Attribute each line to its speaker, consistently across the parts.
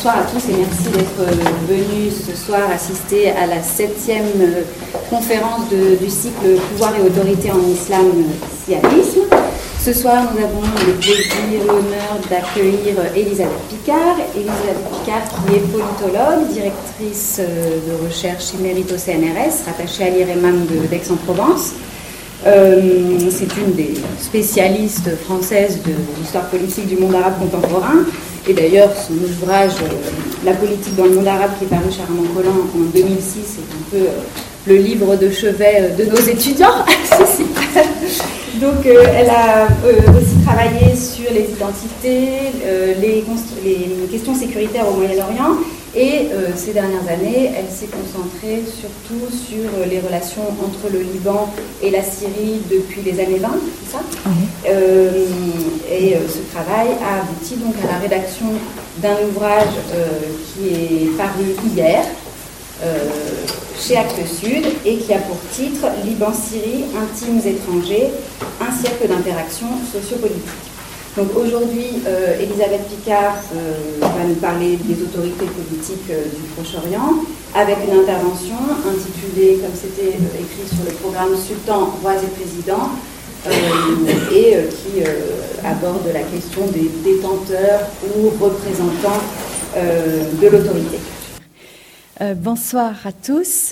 Speaker 1: bonsoir à tous et merci d'être venus ce soir assister à la 7e conférence du cycle Pouvoir et autorité en islam, sionisme. Ce soir, nous avons le plaisir, l'honneur d'accueillir Elisabeth Picard. Elisabeth Picard qui est politologue, directrice de recherche émérite au CNRS, rattachée à l'IREMAM d'Aix-en-Provence. C'est une des spécialistes françaises de l'histoire politique du monde arabe contemporain. Et d'ailleurs, son ouvrage La politique dans le monde arabe, qui est paru chez Armand Collin en 2006, est un peu le livre de chevet de nos étudiants. Donc, elle a aussi travaillé sur les identités, les questions sécuritaires au Moyen-Orient. Et ces dernières années, elle s'est concentrée surtout sur les relations entre le Liban et la Syrie depuis les années 20, c'est ça ? Oui. Et ce travail a abouti donc à la rédaction d'un ouvrage qui est paru hier chez Actes Sud et qui a pour titre « Liban-Syrie, intimes étrangers, un siècle d'interaction sociopolitique ». Donc aujourd'hui, Elisabeth Picard va nous parler des autorités politiques du Proche-Orient avec une intervention intitulée, comme c'était écrit sur le programme, Sultan, rois et présidents, et qui aborde la question des détenteurs ou représentants de l'autorité.
Speaker 2: Bonsoir à tous.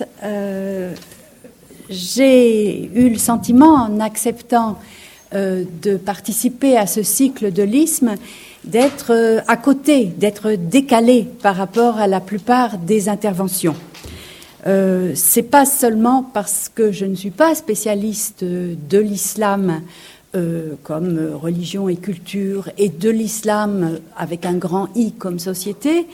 Speaker 2: J'ai eu le sentiment, en acceptant de participer à ce cycle de l'isme, d'être à côté, d'être décalé par rapport à la plupart des interventions. C'est pas seulement parce que je ne suis pas spécialiste de l'islam comme religion et culture, et de l'islam avec un grand I comme société,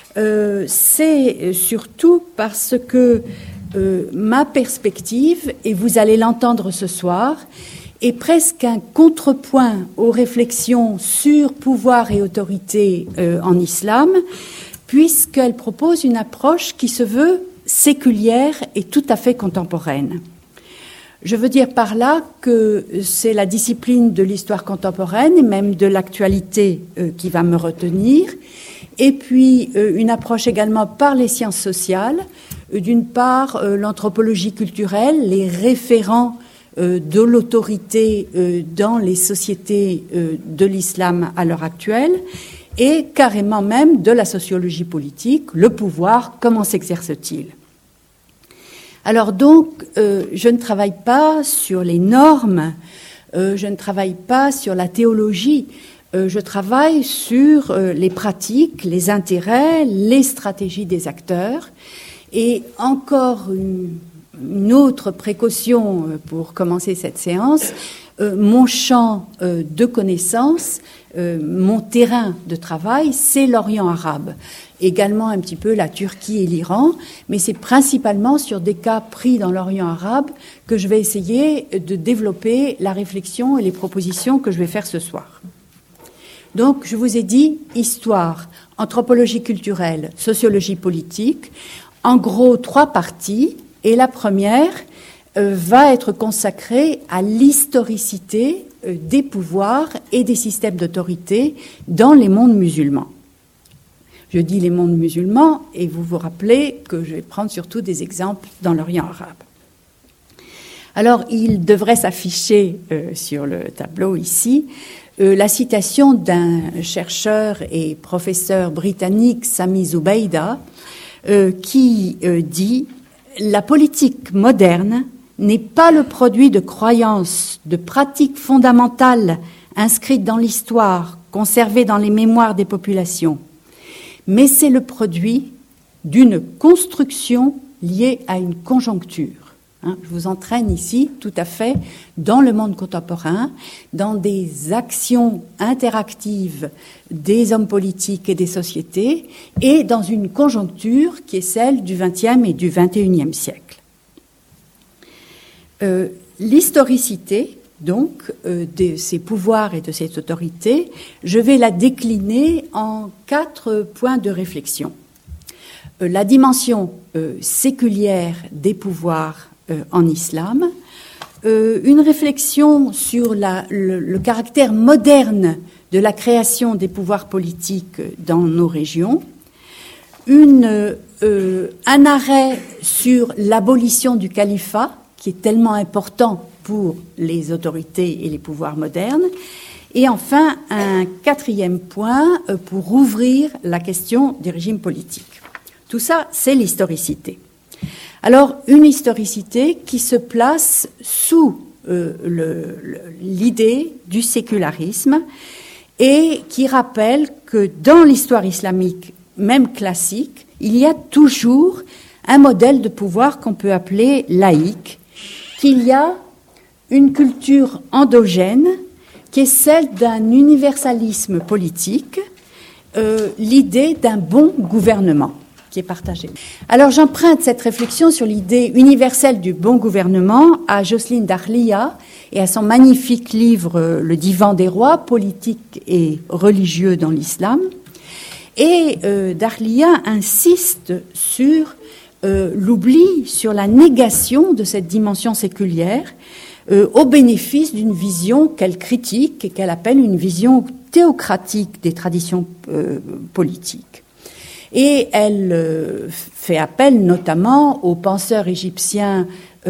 Speaker 2: c'est surtout parce que ma perspective, et vous allez l'entendre ce soir, est presque un contrepoint aux réflexions sur pouvoir et autorité en islam, puisqu'elle propose une approche qui se veut séculière et tout à fait contemporaine. Je veux dire par là que c'est la discipline de l'histoire contemporaine et même de l'actualité qui va me retenir, et puis une approche également par les sciences sociales, d'une part l'anthropologie culturelle, les référents de l'autorité dans les sociétés de l'islam à l'heure actuelle, et carrément même de la sociologie politique, le pouvoir, comment s'exerce-t-il ? Alors donc, je ne travaille pas sur les normes, je ne travaille pas sur la théologie, je travaille sur les pratiques, les intérêts, les stratégies des acteurs, et encore une autre précaution pour commencer cette séance, mon champ de connaissances, mon terrain de travail, c'est l'Orient arabe. Également un petit peu la Turquie et l'Iran, mais c'est principalement sur des cas pris dans l'Orient arabe que je vais essayer de développer la réflexion et les propositions que je vais faire ce soir. Donc, je vous ai dit histoire, anthropologie culturelle, sociologie politique, en gros 3 parties. Et la première va être consacrée à l'historicité des pouvoirs et des systèmes d'autorité dans les mondes musulmans. Je dis les mondes musulmans et vous vous rappelez que je vais prendre surtout des exemples dans l'Orient arabe. Alors, il devrait s'afficher sur le tableau ici la citation d'un chercheur et professeur britannique, Sami Zubaydah, qui dit « La politique moderne n'est pas le produit de croyances, de pratiques fondamentales inscrites dans l'histoire, conservées dans les mémoires des populations, mais c'est le produit d'une construction liée à une conjoncture. » Je vous entraîne ici tout à fait dans le monde contemporain, dans des actions interactives des hommes politiques et des sociétés, et dans une conjoncture qui est celle du XXe et du XXIe siècle. L'historicité, donc, de ces pouvoirs et de cette autorité, je vais la décliner en 4 points de réflexion. La dimension séculière des pouvoirs en islam, une réflexion sur le caractère moderne de la création des pouvoirs politiques dans nos régions, un arrêt sur l'abolition du califat, qui est tellement important pour les autorités et les pouvoirs modernes. Et enfin, un quatrième point pour rouvrir la question des régimes politiques. Tout ça, c'est l'historicité. Alors, une historicité qui se place sous l'idée du sécularisme et qui rappelle que dans l'histoire islamique, même classique, il y a toujours un modèle de pouvoir qu'on peut appeler laïque, qu'il y a une culture endogène qui est celle d'un universalisme politique, l'idée d'un bon gouvernement qui est partagée. Alors j'emprunte cette réflexion sur l'idée universelle du bon gouvernement à Jocelyne Dakhlia et à son magnifique livre Le divan des rois, politique et religieux dans l'islam. Et Dakhlia insiste sur l'oubli, sur la négation de cette dimension séculière au bénéfice d'une vision qu'elle critique et qu'elle appelle une vision théocratique des traditions politiques. Et elle fait appel notamment au penseur égyptien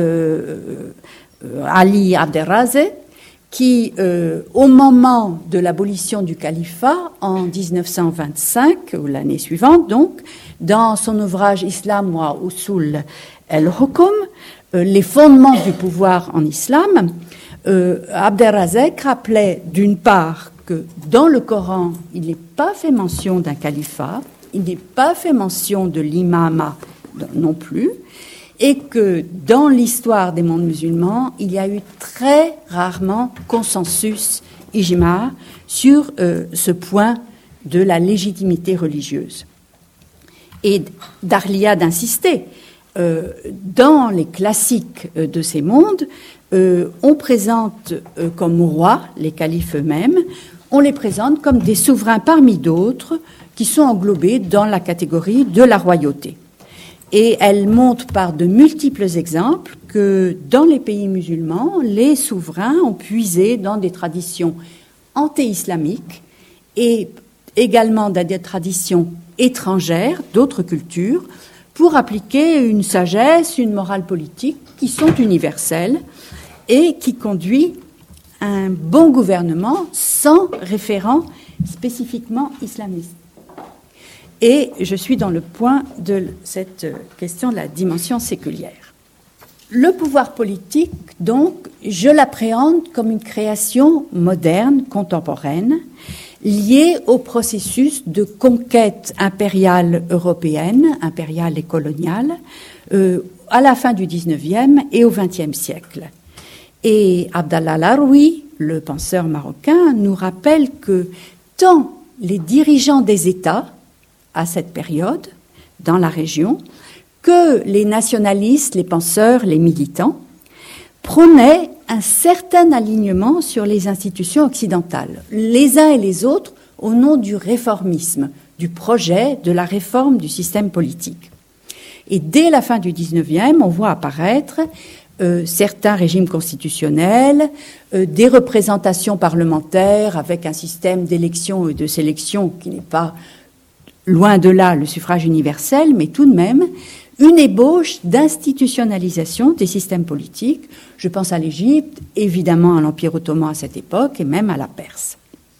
Speaker 2: Ali Abderrazé, qui, au moment de l'abolition du califat, en 1925, ou l'année suivante donc, dans son ouvrage Islam wa Usul el-Hukum, les fondements du pouvoir en islam, Abderrazek rappelait d'une part que dans le Coran, il n'est pas fait mention d'un califat, il n'est pas fait mention de l'imama non plus, et que dans l'histoire des mondes musulmans, il y a eu très rarement consensus ijma sur ce point de la légitimité religieuse. Et Dakhlia d'insister, dans les classiques de ces mondes, on présente comme rois les califes eux-mêmes, on les présente comme des souverains parmi d'autres qui sont englobés dans la catégorie de la royauté. Et elle montre par de multiples exemples que dans les pays musulmans, les souverains ont puisé dans des traditions anté-islamiques et également dans des traditions étrangères, d'autres cultures, pour appliquer une sagesse, une morale politique qui sont universelles et qui conduit à un bon gouvernement sans référent spécifiquement islamiste. Et je suis dans le point de cette question de la dimension séculière. Le pouvoir politique, donc, je l'appréhende comme une création moderne, contemporaine, liée au processus de conquête impériale européenne, impériale et coloniale, à la fin du XIXe et au XXe siècle. Et Abdallah Laroui, le penseur marocain, nous rappelle que tant les dirigeants des États, à cette période, dans la région, que les nationalistes, les penseurs, les militants, prônaient un certain alignement sur les institutions occidentales, les uns et les autres, au nom du réformisme, du projet de la réforme du système politique. Et dès la fin du XIXe, on voit apparaître certains régimes constitutionnels, des représentations parlementaires avec un système d'élection et de sélection qui n'est pas loin de là le suffrage universel, mais tout de même une ébauche d'institutionnalisation des systèmes politiques. Je pense à l'Égypte, évidemment à l'Empire ottoman à cette époque, et même à la Perse.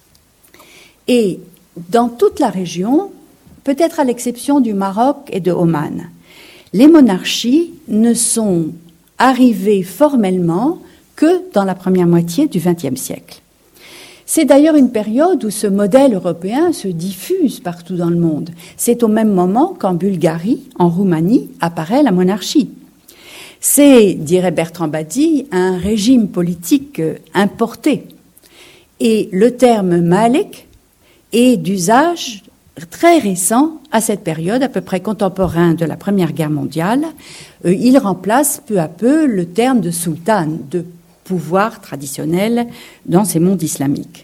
Speaker 2: Et dans toute la région, peut-être à l'exception du Maroc et de Oman, les monarchies ne sont arrivées formellement que dans la première moitié du XXe siècle. C'est d'ailleurs une période où ce modèle européen se diffuse partout dans le monde. C'est au même moment qu'en Bulgarie, en Roumanie, apparaît la monarchie. C'est, dirait Bertrand Badi, un régime politique importé. Et le terme Malik est d'usage très récent à cette période, à peu près contemporain de la Première Guerre mondiale. Il remplace peu à peu le terme de sultan, de pouvoir traditionnel dans ces mondes islamiques.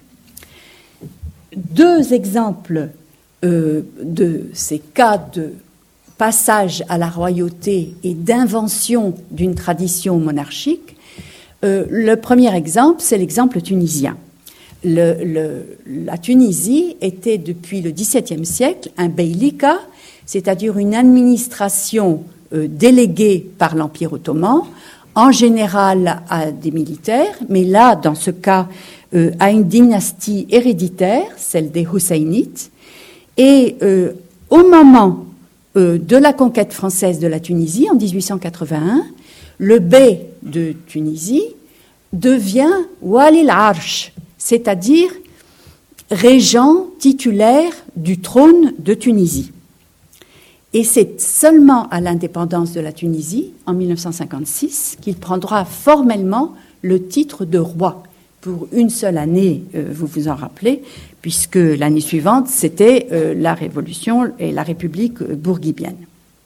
Speaker 2: Deux exemples de ces cas de passage à la royauté et d'invention d'une tradition monarchique. Le premier exemple, c'est l'exemple tunisien. La Tunisie était depuis le XVIIe siècle un beylika, c'est-à-dire une administration déléguée par l'Empire ottoman, en général à des militaires, mais là, dans ce cas, à une dynastie héréditaire, celle des Husseinites. Et au moment de la conquête française de la Tunisie, en 1881, le bey de Tunisie devient Wali al-Arsh, c'est-à-dire régent titulaire du trône de Tunisie. Et c'est seulement à l'indépendance de la Tunisie, en 1956, qu'il prendra formellement le titre de roi. Pour une seule année, vous vous en rappelez, puisque l'année suivante, c'était la Révolution et la République bourguibienne.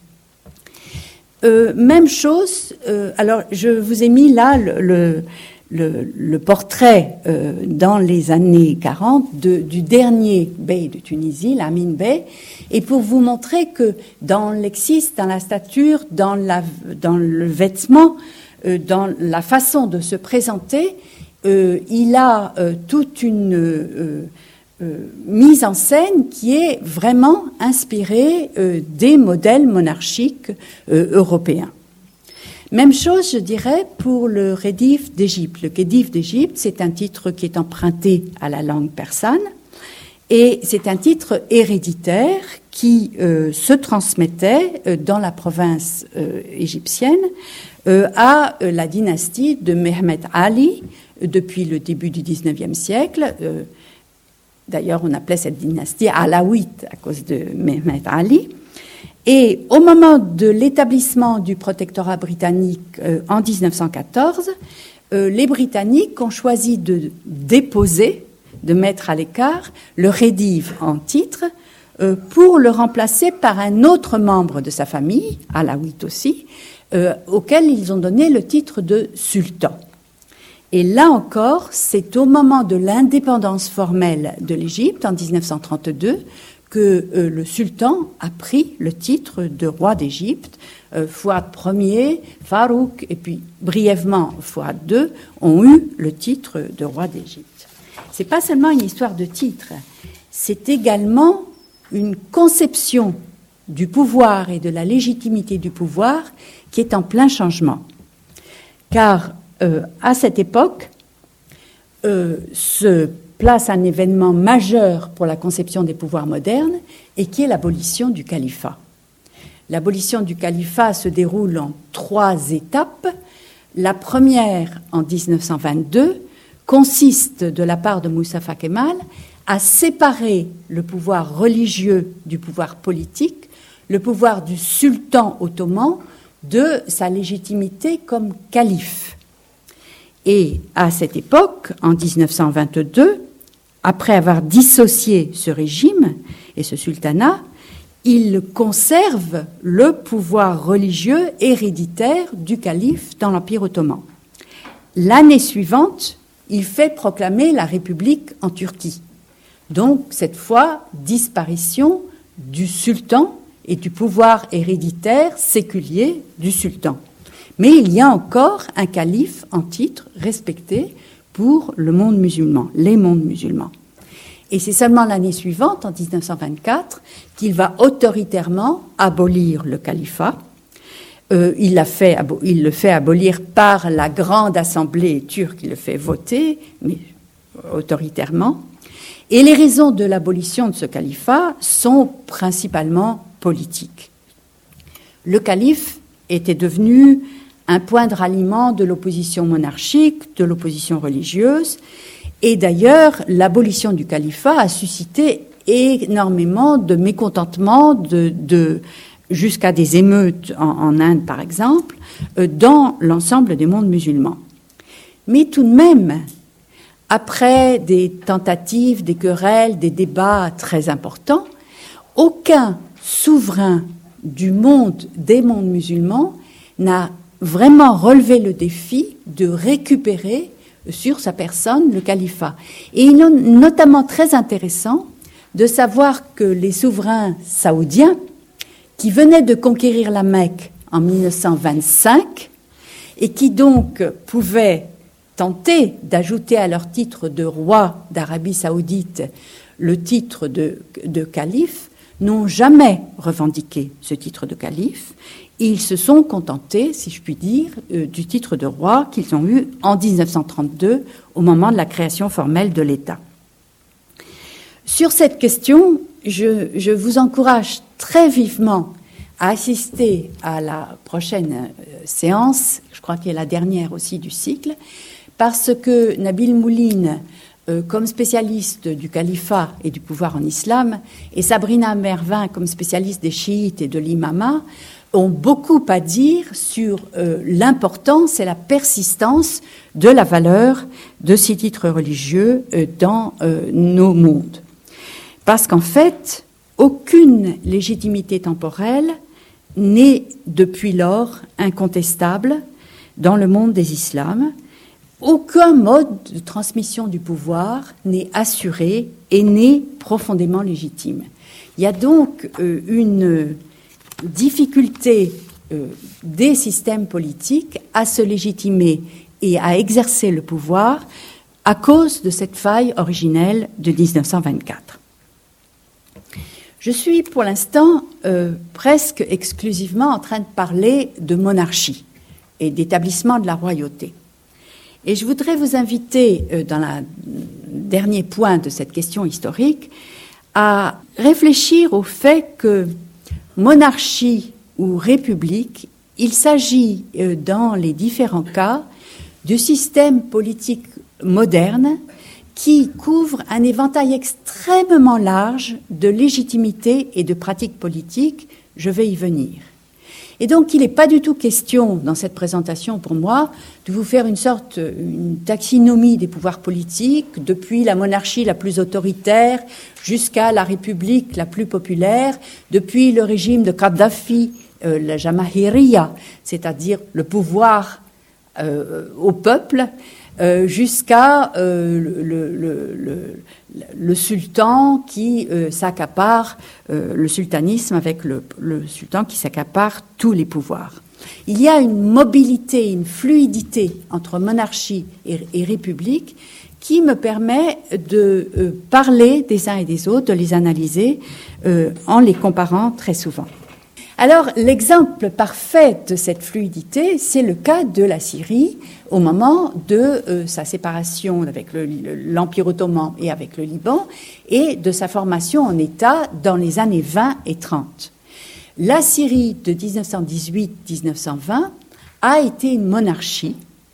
Speaker 2: Même chose, alors je vous ai mis là le portrait dans les années 40 du dernier bey de Tunisie, Lamine Bey, et pour vous montrer que dans le lexique, dans la stature, dans le vêtement, dans la façon de se présenter, il a toute une mise en scène qui est vraiment inspirée des modèles monarchiques européens. Même chose, je dirais, pour le Rédif d'Égypte. Le Rédif d'Égypte, c'est un titre qui est emprunté à la langue persane et c'est un titre héréditaire qui se transmettait dans la province égyptienne à la dynastie de Mehmet Ali depuis le début du XIXe siècle. D'ailleurs, on appelait cette dynastie Alaouite à cause de Mehmet Ali. Et au moment de l'établissement du protectorat britannique en 1914, les Britanniques ont choisi de déposer, de mettre à l'écart le Rédive en titre pour le remplacer par un autre membre de sa famille, alaouite aussi, auquel ils ont donné le titre de sultan. Et là encore, c'est au moment de l'indépendance formelle de l'Égypte en 1932 que le sultan a pris le titre de roi d'Égypte. Fouad Ier, Farouk et puis brièvement Fouad II ont eu le titre de roi d'Égypte. C'est pas seulement une histoire de titre, c'est également une conception du pouvoir et de la légitimité du pouvoir qui est en plein changement. Car à cette époque, se place un événement majeur pour la conception des pouvoirs modernes et qui est l'abolition du califat. L'abolition du califat se déroule en 3 étapes. La première, en 1922, consiste de la part de Moustapha Kemal à séparer le pouvoir religieux du pouvoir politique, le pouvoir du sultan ottoman de sa légitimité comme calife. Et à cette époque, en 1922, après avoir dissocié ce régime et ce sultanat, il conserve le pouvoir religieux héréditaire du calife dans l'Empire ottoman. L'année suivante, il fait proclamer la République en Turquie. Donc, cette fois, disparition du sultan et du pouvoir héréditaire séculier du sultan. Mais il y a encore un calife en titre respecté pour le monde musulman, les mondes musulmans. Et c'est seulement l'année suivante, en 1924, qu'il va autoritairement abolir le califat. Il le fait abolir par la grande assemblée turque, il le fait voter, mais autoritairement. Et les raisons de l'abolition de ce califat sont principalement politiques. Le calife était devenu un point de ralliement de l'opposition monarchique, de l'opposition religieuse. Et d'ailleurs, l'abolition du califat a suscité énormément de mécontentement, jusqu'à des émeutes en Inde, par exemple, dans l'ensemble des mondes musulmans. Mais tout de même, après des tentatives, des querelles, des débats très importants, aucun souverain des mondes musulmans n'a vraiment relevé le défi de récupérer sur sa personne le califat. Et il est notamment très intéressant de savoir que les souverains saoudiens, qui venaient de conquérir la Mecque en 1925 et qui donc pouvaient tenté d'ajouter à leur titre de roi d'Arabie Saoudite le titre de calife, n'ont jamais revendiqué ce titre de calife. Ils se sont contentés, si je puis dire, du titre de roi qu'ils ont eu en 1932, au moment de la création formelle de l'État. Sur cette question, je vous encourage très vivement à assister à la prochaine séance, je crois qu'elle est la dernière aussi du cycle, parce que Nabil Mouline, comme spécialiste du califat et du pouvoir en islam, et Sabrina Mervin, comme spécialiste des chiites et de l'imama, ont beaucoup à dire sur l'importance et la persistance de la valeur de ces titres religieux dans nos mondes. Parce qu'en fait, aucune légitimité temporelle n'est depuis lors incontestable dans le monde des islams. Aucun mode de transmission du pouvoir n'est assuré et n'est profondément légitime. Il y a donc une difficulté des systèmes politiques à se légitimer et à exercer le pouvoir à cause de cette faille originelle de 1924. Je suis pour l'instant presque exclusivement en train de parler de monarchie et d'établissement de la royauté. Et je voudrais vous inviter, dans le dernier point de cette question historique, à réfléchir au fait que monarchie ou république, il s'agit, dans les différents cas, du système politique moderne qui couvre un éventail extrêmement large de légitimité et de pratiques politiques. Je vais y venir. Et donc, il n'est pas du tout question, dans cette présentation pour moi, de vous faire une taxinomie des pouvoirs politiques, depuis la monarchie la plus autoritaire jusqu'à la république la plus populaire, depuis le régime de Kadhafi, la Jamahiriya, c'est-à-dire le pouvoir au peuple, jusqu'à le sultan qui s'accapare, le sultanisme avec le sultan qui s'accapare tous les pouvoirs. Il y a une mobilité, une fluidité entre monarchie et république qui me permet de parler des uns et des autres, de les analyser en les comparant très souvent. Alors, l'exemple parfait de cette fluidité, c'est le cas de la Syrie au moment de sa séparation avec l'Empire ottoman et avec le Liban et de sa formation en État dans les années 20 et 30. La Syrie de 1918-1920 a été une monarchie,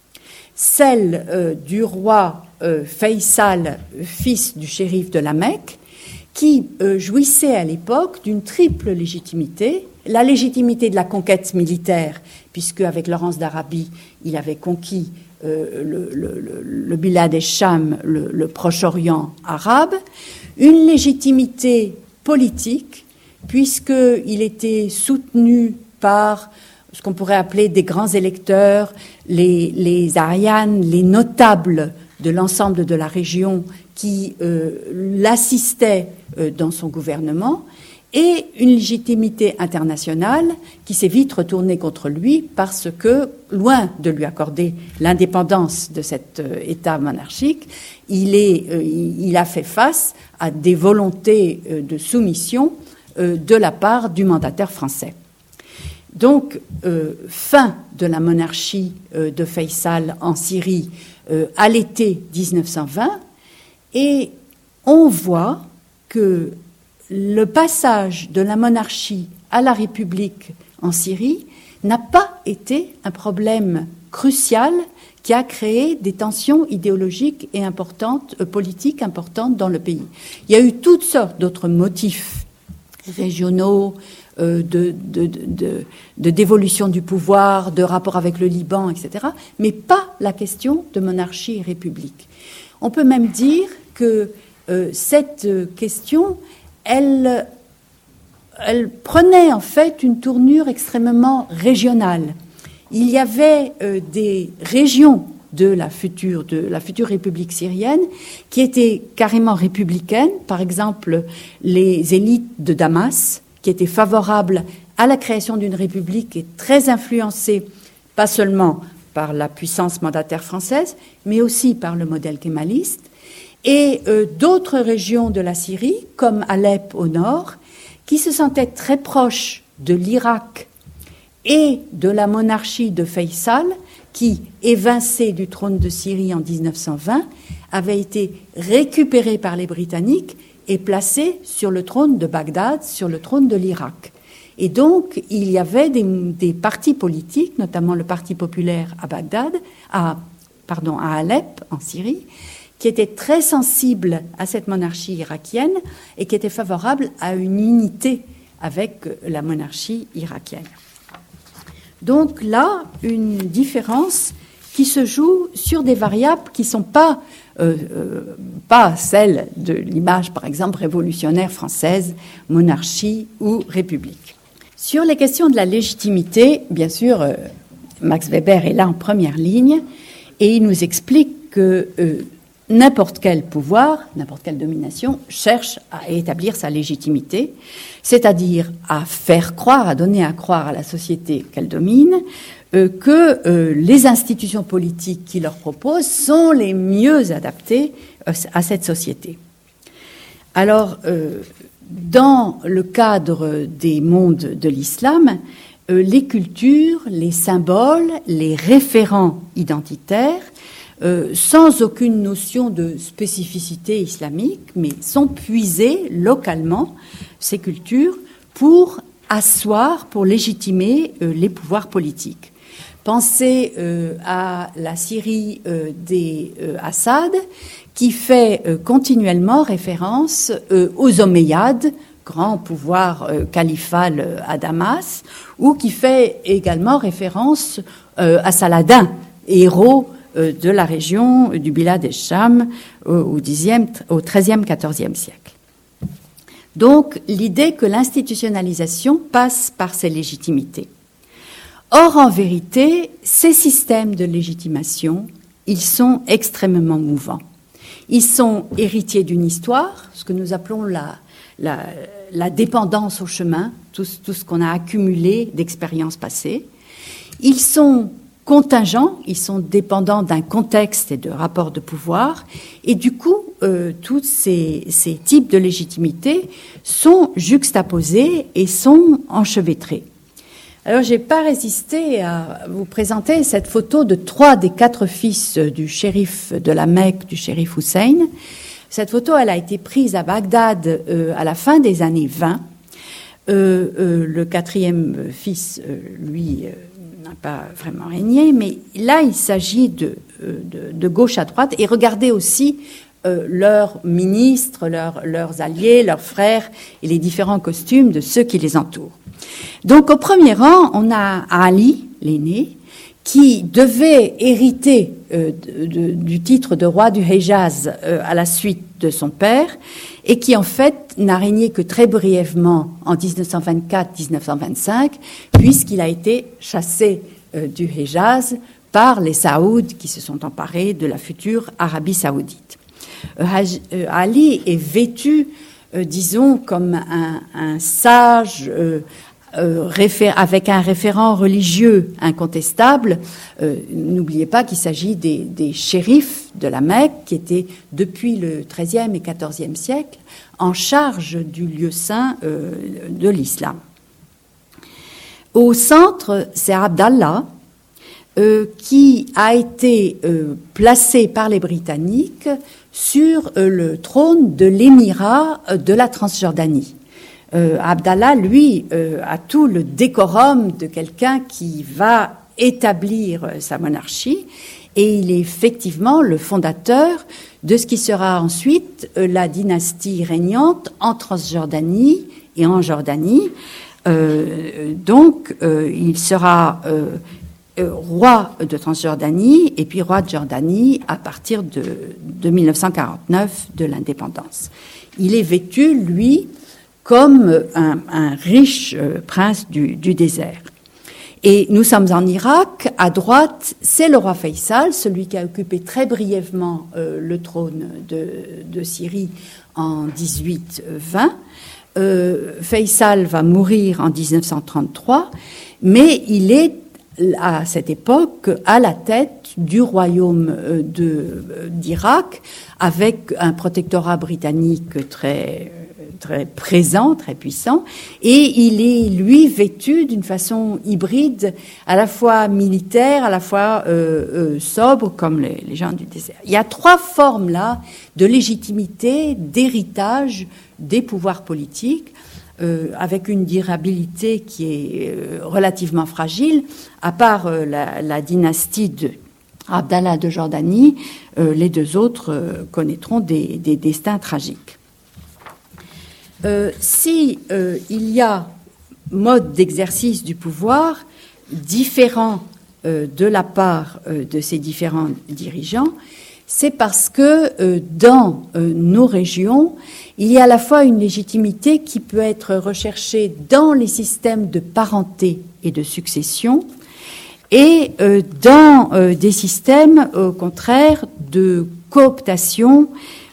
Speaker 2: celle du roi Faisal, fils du shérif de la Mecque, qui jouissait à l'époque d'une triple légitimité. La légitimité de la conquête militaire, puisque avec Laurence d'Arabie, il avait conquis le Bilad el-Sham, le Proche-Orient arabe. Une légitimité politique, puisqu'il était soutenu par ce qu'on pourrait appeler des grands électeurs, les arianes, les notables de l'ensemble de la région qui l'assistaient dans son gouvernement, et une légitimité internationale qui s'est vite retournée contre lui parce que, loin de lui accorder l'indépendance de cet État monarchique, il a fait face à des volontés de soumission de la part du mandataire français. Donc, fin de la monarchie de Faisal en Syrie à l'été 1920, et on voit que le passage de la monarchie à la République en Syrie n'a pas été un problème crucial qui a créé des tensions idéologiques et politiques importantes dans le pays. Il y a eu toutes sortes d'autres motifs régionaux, de dévolution du pouvoir, de rapport avec le Liban, etc., mais pas la question de monarchie et république. On peut même dire que cette question, elle prenait en fait une tournure extrêmement régionale. Il y avait des régions de la future République syrienne qui étaient carrément républicaines, par exemple les élites de Damas, qui étaient favorables à la création d'une république et très influencées, pas seulement par la puissance mandataire française, mais aussi par le modèle kémaliste, et d'autres régions de la Syrie, comme Alep au nord, qui se sentaient très proches de l'Irak et de la monarchie de Faysal, qui, évincé du trône de Syrie en 1920, avait été récupéré par les Britanniques et placé sur le trône de Bagdad, sur le trône de l'Irak. Et donc, il y avait des partis politiques, notamment le Parti populaire à Bagdad, à Alep, en Syrie, qui étaient très sensibles à cette monarchie irakienne et qui étaient favorables à une unité avec la monarchie irakienne. Donc là, une différence qui se joue sur des variables qui ne sont pas celles de l'image, par exemple, révolutionnaire française, monarchie ou république. Sur les questions de la légitimité, bien sûr, Max Weber est là en première ligne et il nous explique que n'importe quel pouvoir, n'importe quelle domination cherche à établir sa légitimité, c'est-à-dire à faire croire, à donner à croire à la société qu'elle domine, que les institutions politiques qui leur proposent sont les mieux adaptées à cette société. Alors, dans le cadre des mondes de l'islam, les cultures, les symboles, les référents identitaires, sans aucune notion de spécificité islamique, mais sont puisés localement, ces cultures, pour asseoir, pour légitimer les pouvoirs politiques. Pensez à la Syrie des Assad, qui fait continuellement référence aux Omeyyades, grand pouvoir califal à Damas, ou qui fait également référence à Saladin, héros de la région du Bilad el-Sham au XIIIe, XIVe siècle. Donc, l'idée que l'institutionnalisation passe par ces légitimités. Or, en vérité, ces systèmes de légitimation, ils sont extrêmement mouvants. Ils sont héritiers d'une histoire, ce que nous appelons la dépendance au chemin, tout ce qu'on a accumulé d'expériences passées. Ils sont contingents, ils sont dépendants d'un contexte et de rapports de pouvoir, et du coup, tous ces types de légitimité sont juxtaposés et sont enchevêtrés. Alors, j'ai pas résisté à vous présenter cette photo de 3 des 4 fils du shérif de la Mecque, du shérif Hussein. Cette photo, elle a été prise à Bagdad à la fin des années 20. Le 4e fils, lui, n'a pas vraiment régné, mais là, il s'agit de gauche à droite. Et regardez aussi leurs ministres, leurs alliés, leurs frères et les différents costumes de ceux qui les entourent. Donc, au premier rang, on a Ali, l'aîné, qui devait hériter du titre de roi du Hejaz à la suite de son père, et qui, en fait, n'a régné que très brièvement en 1924-1925, puisqu'il a été chassé du Hejaz par les Saouds qui se sont emparés de la future Arabie saoudite. Ali est vêtu, disons, comme un sage avec un référent religieux incontestable. N'oubliez pas qu'il s'agit des shérifs de la Mecque qui étaient, depuis le XIIIe et XIVe siècle, en charge du lieu saint de l'islam. Au centre, c'est Abdallah, qui a été placé par les Britanniques sur le trône de l'émirat de la Transjordanie. Abdallah, lui, a tout le décorum de quelqu'un qui va établir sa monarchie, et il est effectivement le fondateur de ce qui sera ensuite la dynastie régnante en Transjordanie et en Jordanie. Donc, il sera roi de Transjordanie et puis roi de Jordanie à partir de 1949, de l'indépendance. Il est vêtu, lui, comme un riche prince du désert. Et nous sommes en Irak. À droite, c'est le roi Faysal, celui qui a occupé très brièvement le trône de Syrie en 1820. Faysal va mourir en 1933, mais il est à cette époque à la tête du royaume d'Irak, avec un protectorat britannique très présent, très puissant, et il est, lui, vêtu d'une façon hybride, à la fois militaire, à la fois sobre, comme les gens du désert. Il y a trois formes, là, de légitimité, d'héritage des pouvoirs politiques, avec une durabilité qui est relativement fragile, à part la dynastie de Abdallah de Jordanie, les deux autres connaîtront des destins tragiques. Si il y a mode d'exercice du pouvoir différent de la part de ces différents dirigeants, c'est parce que dans nos régions, il y a à la fois une légitimité qui peut être recherchée dans les systèmes de parenté et de succession, et dans des systèmes, au contraire, de cooptation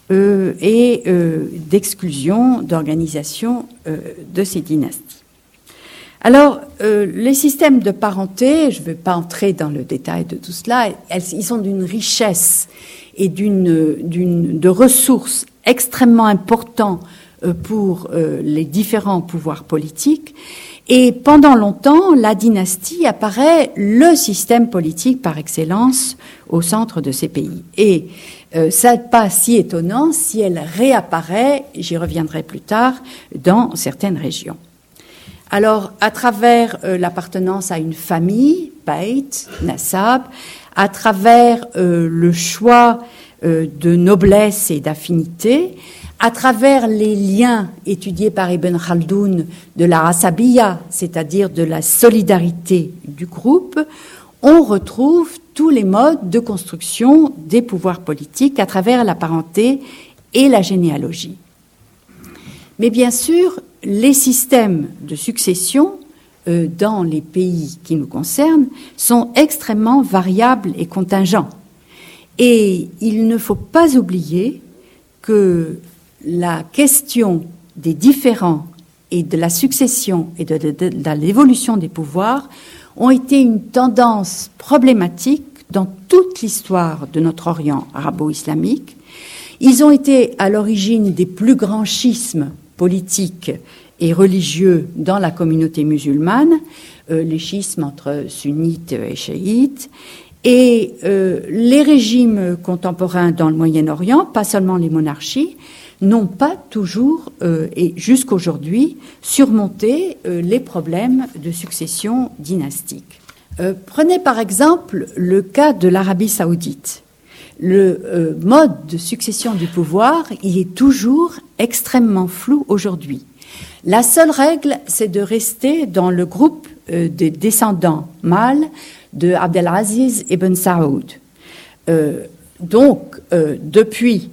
Speaker 2: et d'exclusion, d'organisation de ces dynasties. Alors, les systèmes de parenté, je ne vais pas entrer dans le détail de tout cela, ils sont d'une richesse et de ressources extrêmement importantes pour les différents pouvoirs politiques. Et pendant longtemps, la dynastie apparaît le système politique par excellence au centre de ces pays. Et ça n'est pas si étonnant si elle réapparaît, j'y reviendrai plus tard, dans certaines régions. Alors, à travers l'appartenance à une famille, Bayt, Nasab, à travers le choix de noblesse et d'affinité, à travers les liens étudiés par Ibn Khaldoun de la asabiya, c'est-à-dire de la solidarité du groupe, on retrouve tous les modes de construction des pouvoirs politiques à travers la parenté et la généalogie. Mais bien sûr, les systèmes de succession dans les pays qui nous concernent sont extrêmement variables et contingents. Et il ne faut pas oublier que la question des différends et de la succession et de l'évolution des pouvoirs ont été une tendance problématique dans toute l'histoire de notre Orient arabo-islamique. Ils ont été à l'origine des plus grands schismes politiques et religieux dans la communauté musulmane, les schismes entre sunnites et chiites, et les régimes contemporains dans le Moyen-Orient, pas seulement les monarchies, n'ont pas toujours, et jusqu'aujourd'hui, surmonté les problèmes de succession dynastique. Prenez par exemple le cas de l'Arabie saoudite. Le mode de succession du pouvoir y est toujours extrêmement flou aujourd'hui. La seule règle, c'est de rester dans le groupe des descendants mâles de Abdelaziz ibn Saoud. Donc, depuis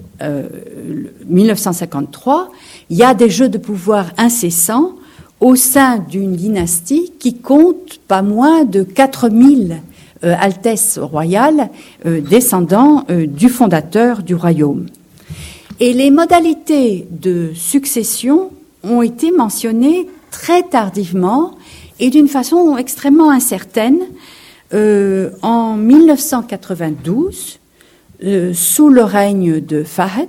Speaker 2: 1953, il y a des jeux de pouvoir incessants au sein d'une dynastie qui compte pas moins de 4000 altesses royales descendants du fondateur du royaume. Et les modalités de succession ont été mentionnées très tardivement et d'une façon extrêmement incertaine. En 1992, sous le règne de Fahd,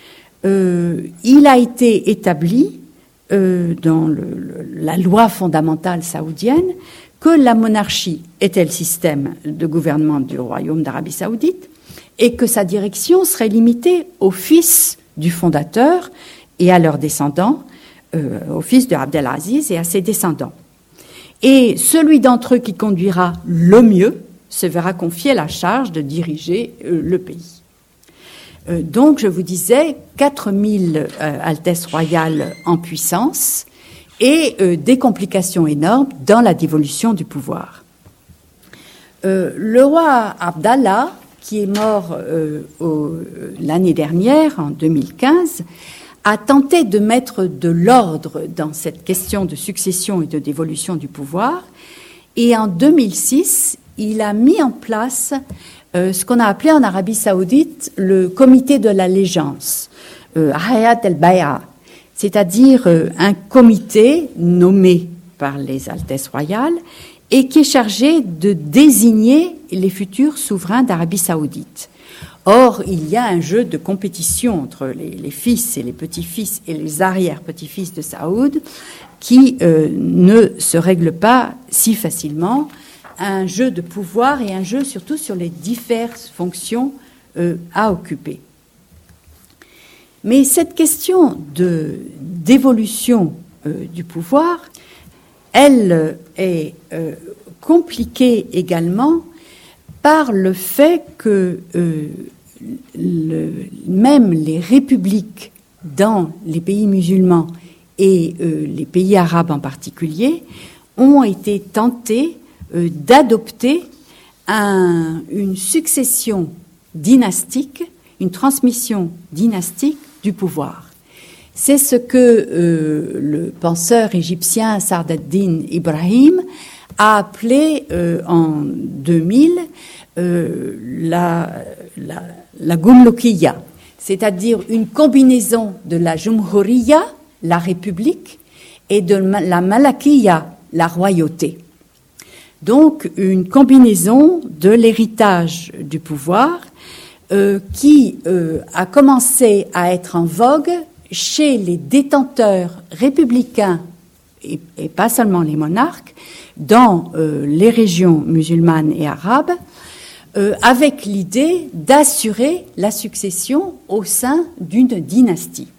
Speaker 2: il a été établi dans la loi fondamentale saoudienne que la monarchie était le système de gouvernement du royaume d'Arabie saoudite et que sa direction serait limitée aux fils du fondateur et à leurs descendants, aux fils de Abdelaziz et à ses descendants. Et celui d'entre eux qui conduira le mieux se verra confier la charge de diriger le pays. Donc, je vous disais, 4000 altesses royales en puissance et des complications énormes dans la dévolution du pouvoir. Le roi Abdallah, qui est mort l'année dernière, en 2015, a tenté de mettre de l'ordre dans cette question de succession et de dévolution du pouvoir. Et en 2006, il a mis en place ce qu'on a appelé en Arabie saoudite le comité de l'allégeance, Hayat el-Bay'a, c'est-à-dire un comité nommé par les Altesses royales et qui est chargé de désigner les futurs souverains d'Arabie Saoudite. Or, il y a un jeu de compétition entre les fils et les petits-fils et les arrière-petits-fils de Saoud qui ne se règle pas si facilement. Un jeu de pouvoir et un jeu surtout sur les diverses fonctions à occuper. Mais cette question d'évolution du pouvoir, elle est compliquée également par le fait que même les républiques dans les pays musulmans et les pays arabes en particulier ont été tentées d'adopter une succession dynastique, une transmission dynastique du pouvoir. C'est ce que le penseur égyptien Sa'd ad-Din Ibrahim a appelé en 2000 la Gumlukiyya, c'est-à-dire une combinaison de la Jumhuriyya, la République, et de la Malakiyya, la royauté. Donc une combinaison de l'héritage du pouvoir qui a commencé à être en vogue chez les détenteurs républicains et pas seulement les monarques dans les régions musulmanes et arabes, avec l'idée d'assurer la succession au sein d'une dynastie.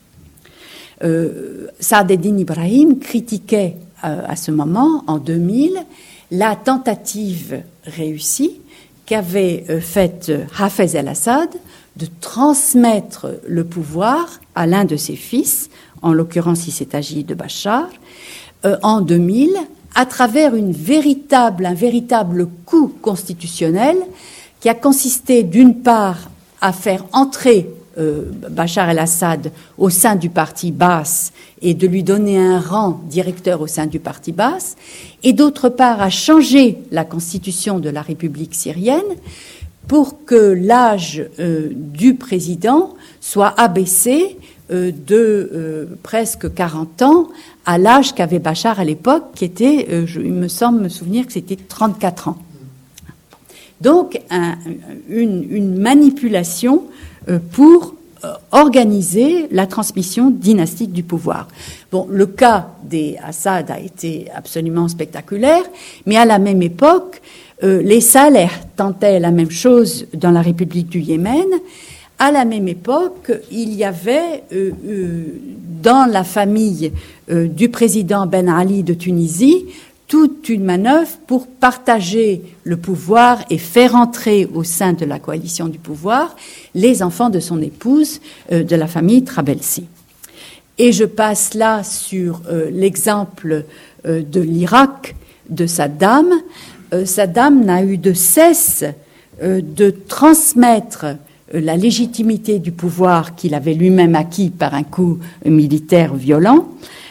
Speaker 2: Sa'd ad-Din Ibrahim critiquait à ce moment, en 2000, la tentative réussie qu'avait faite Hafez al-Assad de transmettre le pouvoir à l'un de ses fils, en l'occurrence il s'est agi de Bachar, en 2000, à travers un véritable coup constitutionnel qui a consisté d'une part à faire entrer Bachar el-Assad au sein du parti Baas et de lui donner un rang directeur au sein du parti Baas, et d'autre part à changer la constitution de la République syrienne pour que l'âge du président soit abaissé de presque 40 ans à l'âge qu'avait Bachar à l'époque, qui était, il me semble me souvenir que c'était 34 ans. Donc une manipulation pour organiser la transmission dynastique du pouvoir. Bon, le cas des Assad a été absolument spectaculaire, mais à la même époque, les Saleh tentaient la même chose dans la République du Yémen. À la même époque, il y avait dans la famille du président Ben Ali de Tunisie toute une manœuvre pour partager le pouvoir et faire entrer au sein de la coalition du pouvoir les enfants de son épouse de la famille Trabelsi. Et je passe là sur l'exemple de l'Irak de Saddam. Saddam n'a eu de cesse de transmettre la légitimité du pouvoir qu'il avait lui-même acquis par un coup militaire violent.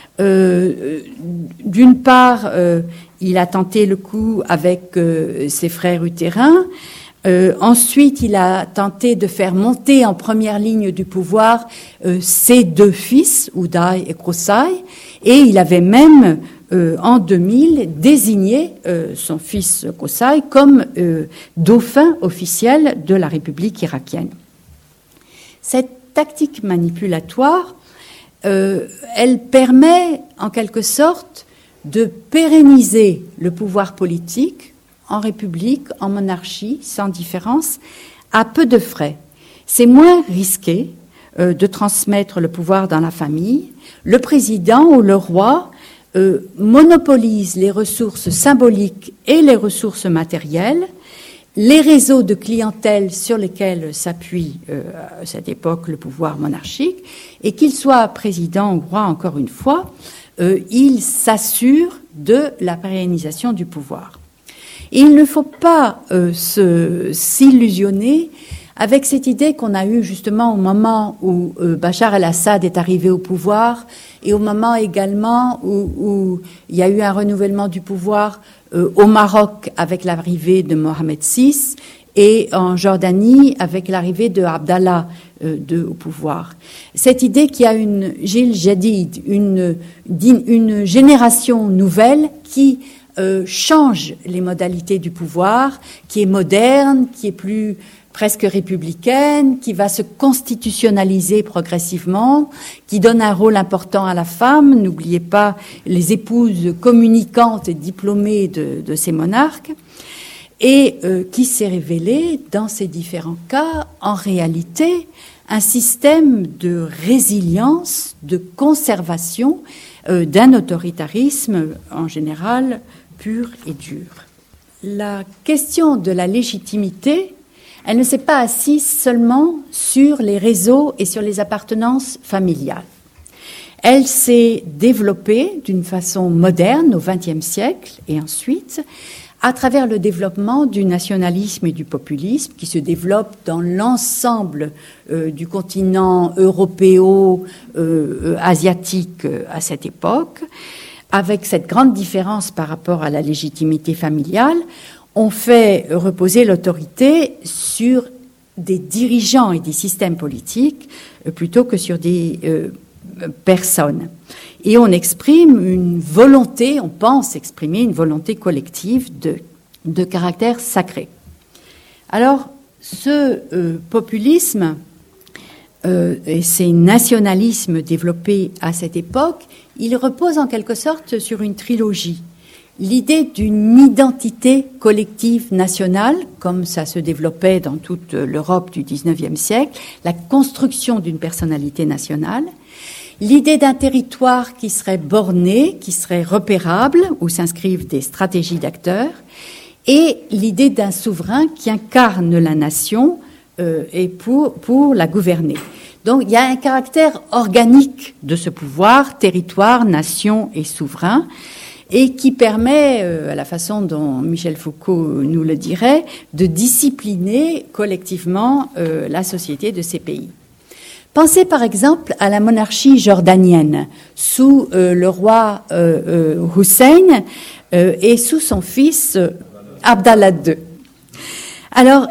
Speaker 2: D'une part, il a tenté le coup avec ses frères utérins. Ensuite, il a tenté de faire monter en première ligne du pouvoir ses deux fils, Uday et Qusay, et il avait même, en 2000, désigné son fils Qusay comme dauphin officiel de la République irakienne. Cette tactique manipulatoire, elle permet, en quelque sorte, de pérenniser le pouvoir politique en république, en monarchie, sans différence, à peu de frais. C'est moins risqué de transmettre le pouvoir dans la famille. Le président ou le roi monopolise les ressources symboliques et les ressources matérielles, les réseaux de clientèle sur lesquels s'appuie à cette époque le pouvoir monarchique, et qu'il soit président ou roi, encore une fois, il s'assure de la pérennisation du pouvoir. Et il ne faut pas s'illusionner avec cette idée qu'on a eue justement au moment où Bachar el-Assad est arrivé au pouvoir et au moment également où il y a eu un renouvellement du pouvoir au Maroc avec l'arrivée de Mohamed VI et en Jordanie avec l'arrivée de Abdallah II au pouvoir. Cette idée qu'il y a une Jil Jadid, une génération nouvelle qui change les modalités du pouvoir, qui est moderne, qui est plus presque républicaine, qui va se constitutionnaliser progressivement, qui donne un rôle important à la femme. N'oubliez pas les épouses communicantes et diplômées de ces monarques, et qui s'est révélé, dans ces différents cas, en réalité, un système de résilience, de conservation d'un autoritarisme, en général, pur et dur. La question de la légitimité, elle ne s'est pas assise seulement sur les réseaux et sur les appartenances familiales. Elle s'est développée d'une façon moderne au XXe siècle et ensuite à travers le développement du nationalisme et du populisme qui se développe dans l'ensemble du continent européo-asiatique à cette époque, avec cette grande différence par rapport à la légitimité familiale. On fait reposer l'autorité sur des dirigeants et des systèmes politiques plutôt que sur des personnes. Et on exprime une volonté, on pense exprimer une volonté collective de caractère sacré. Alors, ce populisme et ces nationalismes développés à cette époque, il repose en quelque sorte sur une trilogie. L'idée d'une identité collective nationale, comme ça se développait dans toute l'Europe du XIXe siècle, la construction d'une personnalité nationale, l'idée d'un territoire qui serait borné, qui serait repérable, où s'inscrivent des stratégies d'acteurs, et l'idée d'un souverain qui incarne la nation et pour la gouverner. Donc il y a un caractère organique de ce pouvoir, territoire, nation et souverain, et qui permet, à la façon dont Michel Foucault nous le dirait, de discipliner collectivement la société de ces pays. Pensez par exemple à la monarchie jordanienne, sous le roi Hussein et sous son fils Abdallah II. Alors,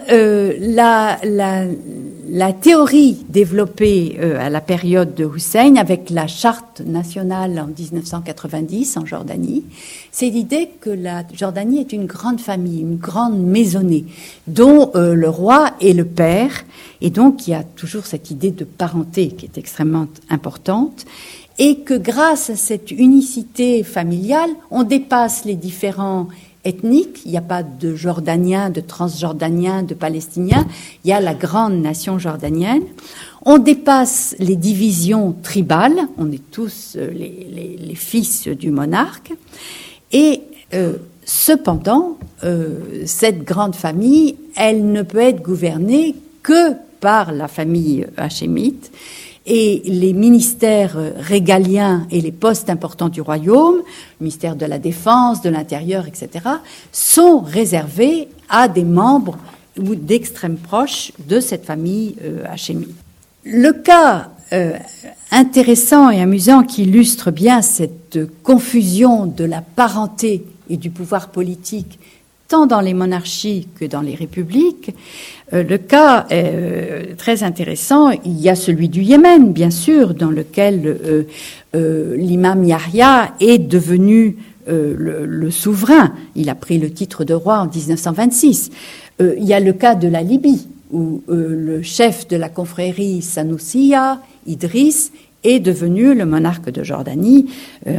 Speaker 2: la théorie développée à la période de Hussein, avec la charte nationale en 1990 en Jordanie, c'est l'idée que la Jordanie est une grande famille, une grande maisonnée, dont le roi est le père, et donc il y a toujours cette idée de parenté qui est extrêmement importante, et que grâce à cette unicité familiale, on dépasse les différents ethnique, il n'y a pas de Jordaniens, de Transjordaniens, de Palestiniens, il y a la grande nation jordanienne. On dépasse les divisions tribales, on est tous les fils du monarque, et cependant, cette grande famille, elle ne peut être gouvernée que par la famille hachémite, et les ministères régaliens et les postes importants du royaume, le ministère de la Défense, de l'Intérieur, etc., sont réservés à des membres ou d'extrême proches de cette famille hachémite. Le cas intéressant et amusant qui illustre bien cette confusion de la parenté et du pouvoir politique tant dans les monarchies que dans les républiques. Le cas est très intéressant. Il y a celui du Yémen, bien sûr, dans lequel l'imam Yahya est devenu le souverain. Il a pris le titre de roi en 1926. Il y a le cas de la Libye, où le chef de la confrérie Sanoussia, Idriss, est devenu le monarque de Jordanie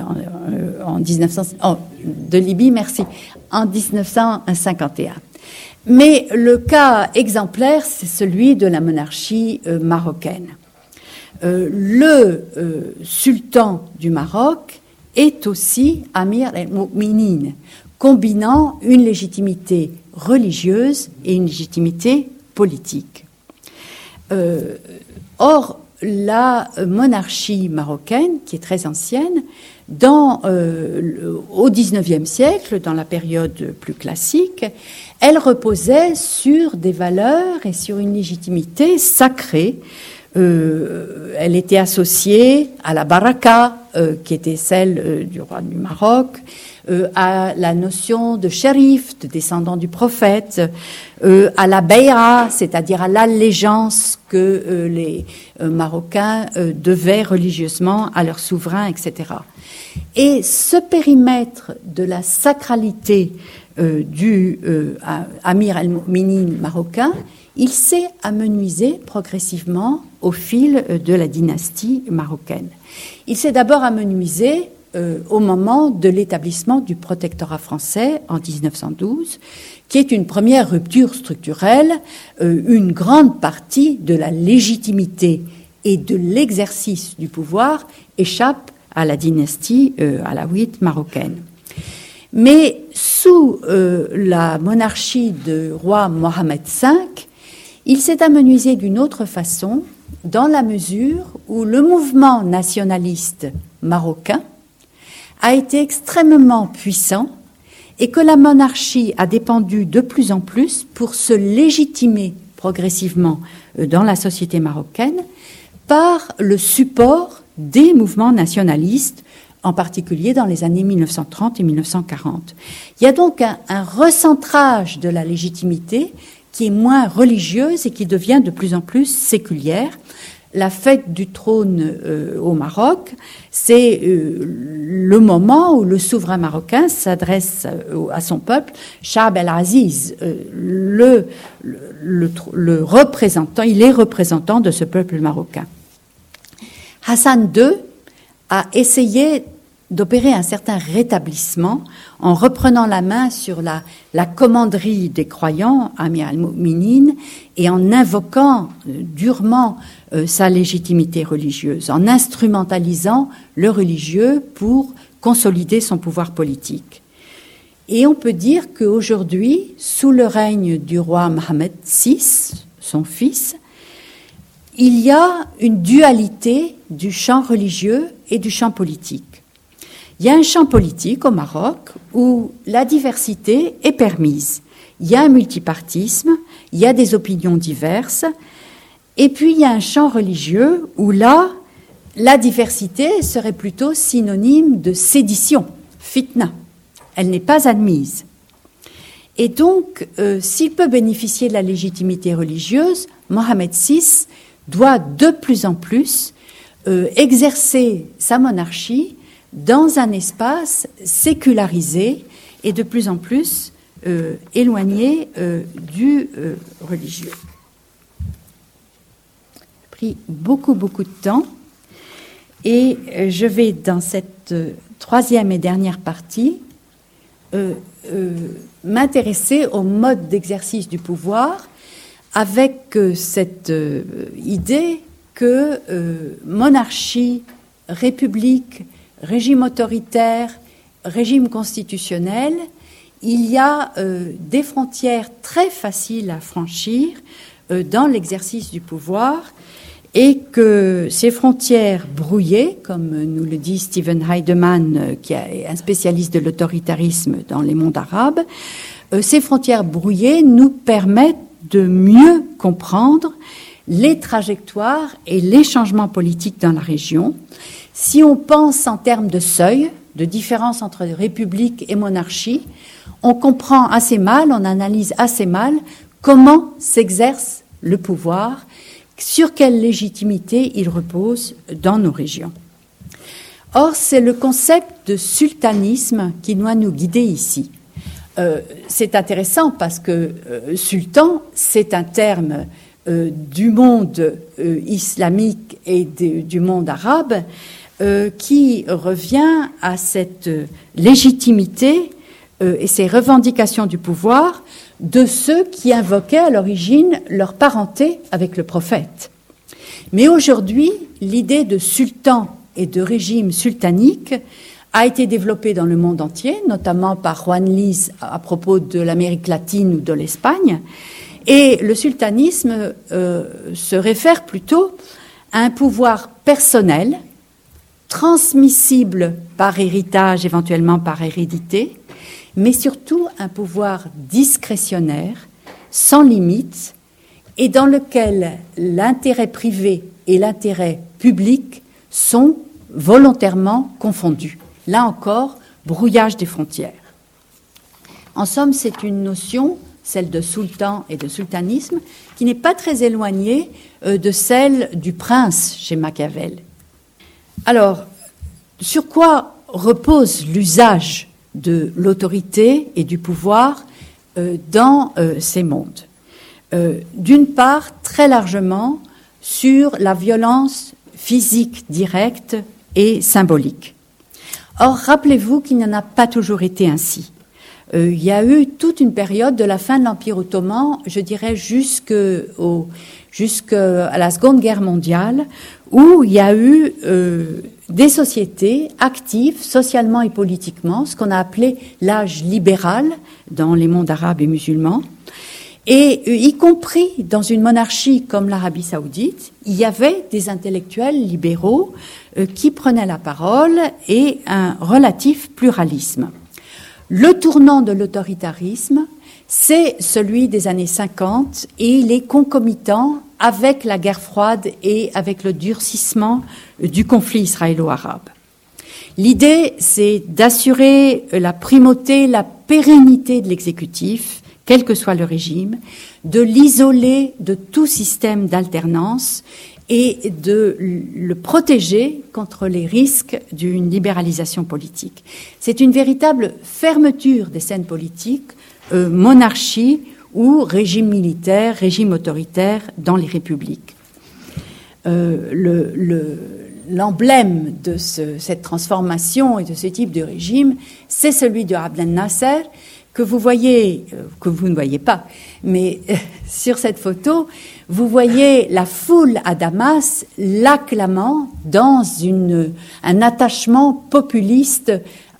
Speaker 2: de Libye, merci, en 1951. Mais le cas exemplaire, c'est celui de la monarchie marocaine. Le sultan du Maroc est aussi Amir el-Mouminin, combinant une légitimité religieuse et une légitimité politique. Or, la monarchie marocaine, qui est très ancienne, au XIXe siècle, dans la période plus classique, elle reposait sur des valeurs et sur une légitimité sacrée. Elle était associée à la baraka, qui était celle du roi du Maroc, à la notion de shérif, de descendant du prophète, à la bay'a, c'est-à-dire à l'allégeance que les Marocains devaient religieusement à leur souverain, etc. Et ce périmètre de la sacralité du Amir al-Mu'minin marocain, il s'est amenuisé progressivement au fil de la dynastie marocaine. Il s'est d'abord amenuisé au moment de l'établissement du protectorat français en 1912, qui est une première rupture structurelle. Une grande partie de la légitimité et de l'exercice du pouvoir échappe à la dynastie alawite marocaine. Mais sous la monarchie du roi Mohammed V, il s'est amenuisé d'une autre façon, dans la mesure où le mouvement nationaliste marocain a été extrêmement puissant et que la monarchie a dépendu de plus en plus pour se légitimer progressivement dans la société marocaine par le support des mouvements nationalistes, en particulier dans les années 1930 et 1940. Il y a donc un recentrage de la légitimité qui est moins religieuse et qui devient de plus en plus séculière. La fête du trône au Maroc, c'est le moment où le souverain marocain s'adresse à son peuple, Chab el-Aziz, le représentant, il est représentant de ce peuple marocain. Hassan II a essayé d'opérer un certain rétablissement en reprenant la main sur la commanderie des croyants, Amir al-Mu'minin, et en invoquant durement sa légitimité religieuse, en instrumentalisant le religieux pour consolider son pouvoir politique. Et on peut dire qu'aujourd'hui, sous le règne du roi Mohammed VI, son fils, il y a une dualité du champ religieux et du champ politique. Il y a un champ politique au Maroc où la diversité est permise. Il y a un multipartisme, il y a des opinions diverses, et puis il y a un champ religieux où là, la diversité serait plutôt synonyme de sédition, fitna. Elle n'est pas admise. Et donc, s'il peut bénéficier de la légitimité religieuse, Mohammed VI doit de plus en plus exercer sa monarchie dans un espace sécularisé et de plus en plus éloigné du religieux. J'ai pris beaucoup de temps et je vais dans cette troisième et dernière partie m'intéresser au mode d'exercice du pouvoir avec cette idée que monarchie, république, régime autoritaire, régime constitutionnel, il y a des frontières très faciles à franchir dans l'exercice du pouvoir et que ces frontières brouillées, comme nous le dit Stephen Heidemann, qui est un spécialiste de l'autoritarisme dans les mondes arabes, ces frontières brouillées nous permettent de mieux comprendre les trajectoires et les changements politiques dans la région. Si on pense en termes de seuil, de différence entre république et monarchie, on comprend assez mal, on analyse assez mal comment s'exerce le pouvoir, sur quelle légitimité il repose dans nos régions. Or, c'est le concept de sultanisme qui doit nous guider ici. C'est intéressant parce que sultan, c'est un terme du monde islamique et du monde arabe qui revient à cette légitimité et ces revendications du pouvoir de ceux qui invoquaient à l'origine leur parenté avec le prophète. Mais aujourd'hui, l'idée de sultan et de régime sultanique a été développée dans le monde entier, notamment par Juan Lis à propos de l'Amérique latine ou de l'Espagne. Et le sultanisme se réfère plutôt à un pouvoir personnel, transmissible par héritage, éventuellement par hérédité, mais surtout un pouvoir discrétionnaire, sans limite, et dans lequel l'intérêt privé et l'intérêt public sont volontairement confondus. Là encore, brouillage des frontières. En somme, c'est une notion, celle de sultan et de sultanisme, qui n'est pas très éloignée de celle du prince chez Machiavel. Alors, sur quoi repose l'usage de l'autorité et du pouvoir dans ces mondes? D'une part, très largement, sur la violence physique directe et symbolique. Or, rappelez-vous qu'il n'y en a pas toujours été ainsi. Il y a eu toute une période de la fin de l'Empire ottoman, je dirais jusqu'à la Seconde Guerre mondiale, où il y a eu des sociétés actives socialement et politiquement, ce qu'on a appelé l'âge libéral dans les mondes arabes et musulmans. Et y compris dans une monarchie comme l'Arabie saoudite, il y avait des intellectuels libéraux qui prenaient la parole et un relatif pluralisme. Le tournant de l'autoritarisme, c'est celui des années 50 et il est concomitant avec la guerre froide et avec le durcissement du conflit israélo-arabe. L'idée, c'est d'assurer la primauté, la pérennité de l'exécutif, quel que soit le régime, de l'isoler de tout système d'alternance et de le protéger contre les risques d'une libéralisation politique. C'est une véritable fermeture des scènes politiques, monarchie ou régime militaire, régime autoritaire dans les républiques. L'emblème de cette transformation et de ce type de régime, c'est celui de Abdel Nasser, que vous voyez, que vous ne voyez pas, mais sur cette photo, vous voyez la foule à Damas l'acclamant dans un attachement populiste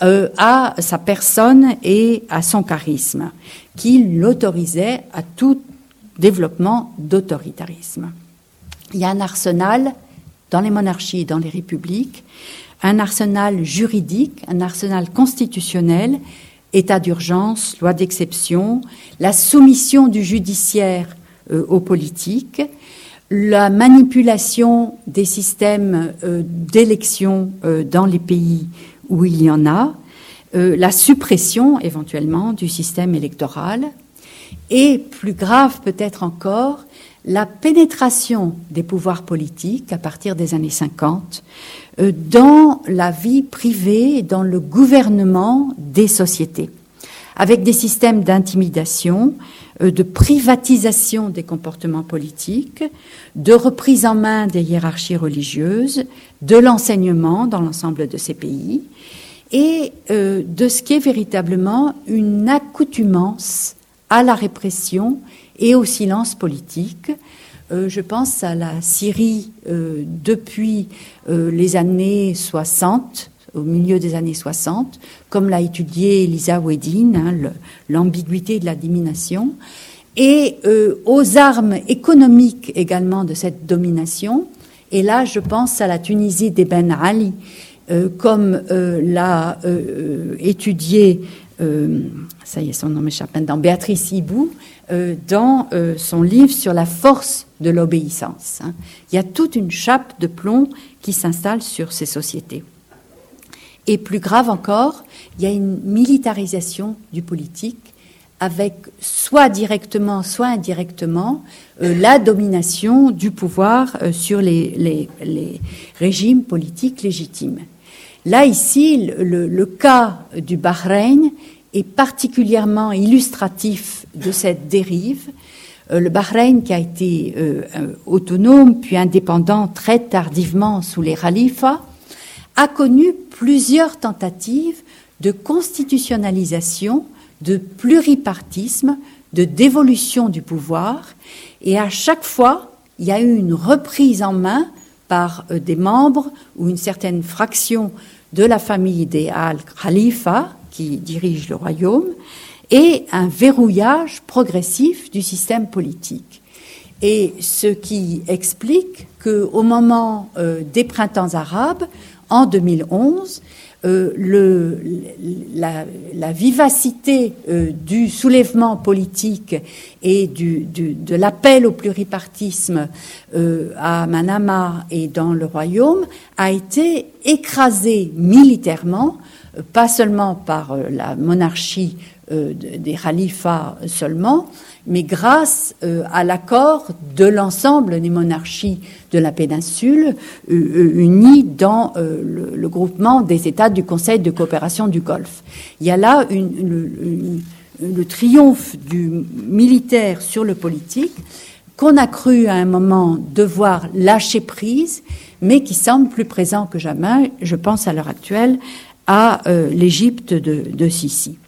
Speaker 2: à sa personne et à son charisme, qui l'autorisait à tout développement d'autoritarisme. Il y a un arsenal dans les monarchies et dans les républiques, un arsenal juridique, un arsenal constitutionnel, état d'urgence, loi d'exception, la soumission du judiciaire aux politiques, la manipulation des systèmes d'élection dans les pays où il y en a, la suppression éventuellement du système électoral et, plus grave peut-être encore, la pénétration des pouvoirs politiques à partir des années 50 dans la vie privée, dans le gouvernement des sociétés, avec des systèmes d'intimidation, de privatisation des comportements politiques, de reprise en main des hiérarchies religieuses, de l'enseignement dans l'ensemble de ces pays, et de ce qui est véritablement une accoutumance à la répression et au silence politique. Je pense à la Syrie depuis les années 60, au milieu des années 60, comme l'a étudié Elisa Wedin, l'ambiguïté de la domination, et aux armes économiques également de cette domination. Et là, je pense à la Tunisie d'Ebn Ali, comme l'a étudié, ça y est, son nom m'échappe maintenant, Béatrice Hibou, dans son livre sur la force de l'obéissance. Il y a toute une chape de plomb qui s'installe sur ces sociétés. Et plus grave encore, il y a une militarisation du politique avec soit directement, soit indirectement la domination du pouvoir sur les régimes politiques légitimes. Là, ici, le cas du Bahreïn est particulièrement illustratif de cette dérive. Le Bahreïn, qui a été autonome puis indépendant très tardivement sous les khalifas, a connu plusieurs tentatives de constitutionnalisation, de pluripartisme, de dévolution du pouvoir, et à chaque fois, il y a eu une reprise en main par des membres ou une certaine fraction de la famille des al-Khalifa qui dirige le royaume, et un verrouillage progressif du système politique. Et ce qui explique qu'au moment des printemps arabes, en 2011, la vivacité du soulèvement politique et de l'appel au pluripartisme à Manama et dans le royaume a été écrasée militairement, pas seulement par la monarchie des khalifats seulement, mais grâce à l'accord de l'ensemble des monarchies de la péninsule unies dans le groupement des États du Conseil de coopération du Golfe. Il y a là le triomphe du militaire sur le politique qu'on a cru à un moment devoir lâcher prise, mais qui semble plus présent que jamais, je pense à l'heure actuelle, à l'Égypte de Sissi.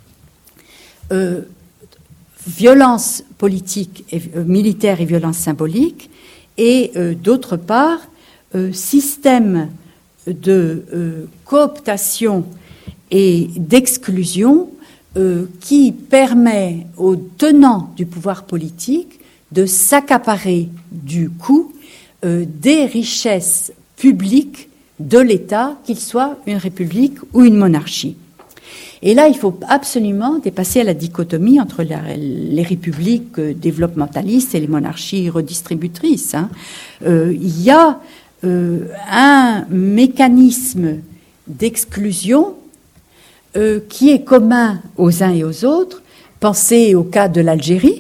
Speaker 2: Violence politique et militaire et violence symbolique, et d'autre part, système de cooptation et d'exclusion qui permet aux tenants du pouvoir politique de s'accaparer du coup des richesses publiques de l'État, qu'il soit une république ou une monarchie. Et là, il faut absolument dépasser la dichotomie entre les républiques développementalistes et les monarchies redistributrices. Il y a un mécanisme d'exclusion qui est commun aux uns et aux autres. Pensez au cas de l'Algérie,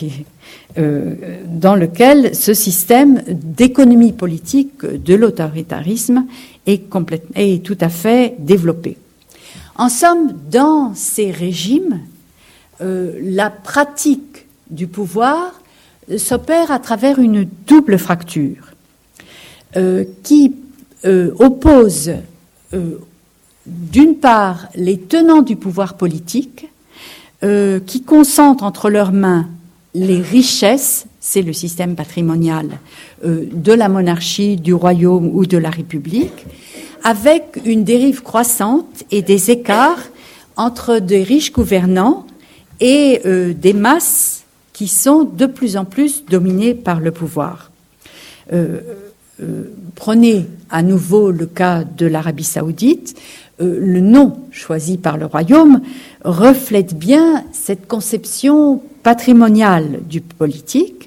Speaker 2: dans lequel ce système d'économie politique de l'autoritarisme est tout à fait développé. En somme, dans ces régimes, la pratique du pouvoir s'opère à travers une double fracture qui oppose d'une part les tenants du pouvoir politique qui concentrent entre leurs mains les richesses, c'est le système patrimonial de la monarchie, du royaume ou de la République, avec une dérive croissante et des écarts entre des riches gouvernants et des masses qui sont de plus en plus dominées par le pouvoir. Prenez à nouveau le cas de l'Arabie saoudite. Le nom choisi par le royaume reflète bien cette conception patrimoniale du politique.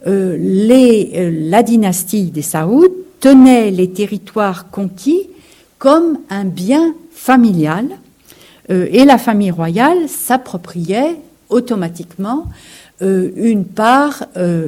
Speaker 2: La dynastie des Saouds tenait les territoires conquis comme un bien familial, et la famille royale s'appropriait automatiquement une part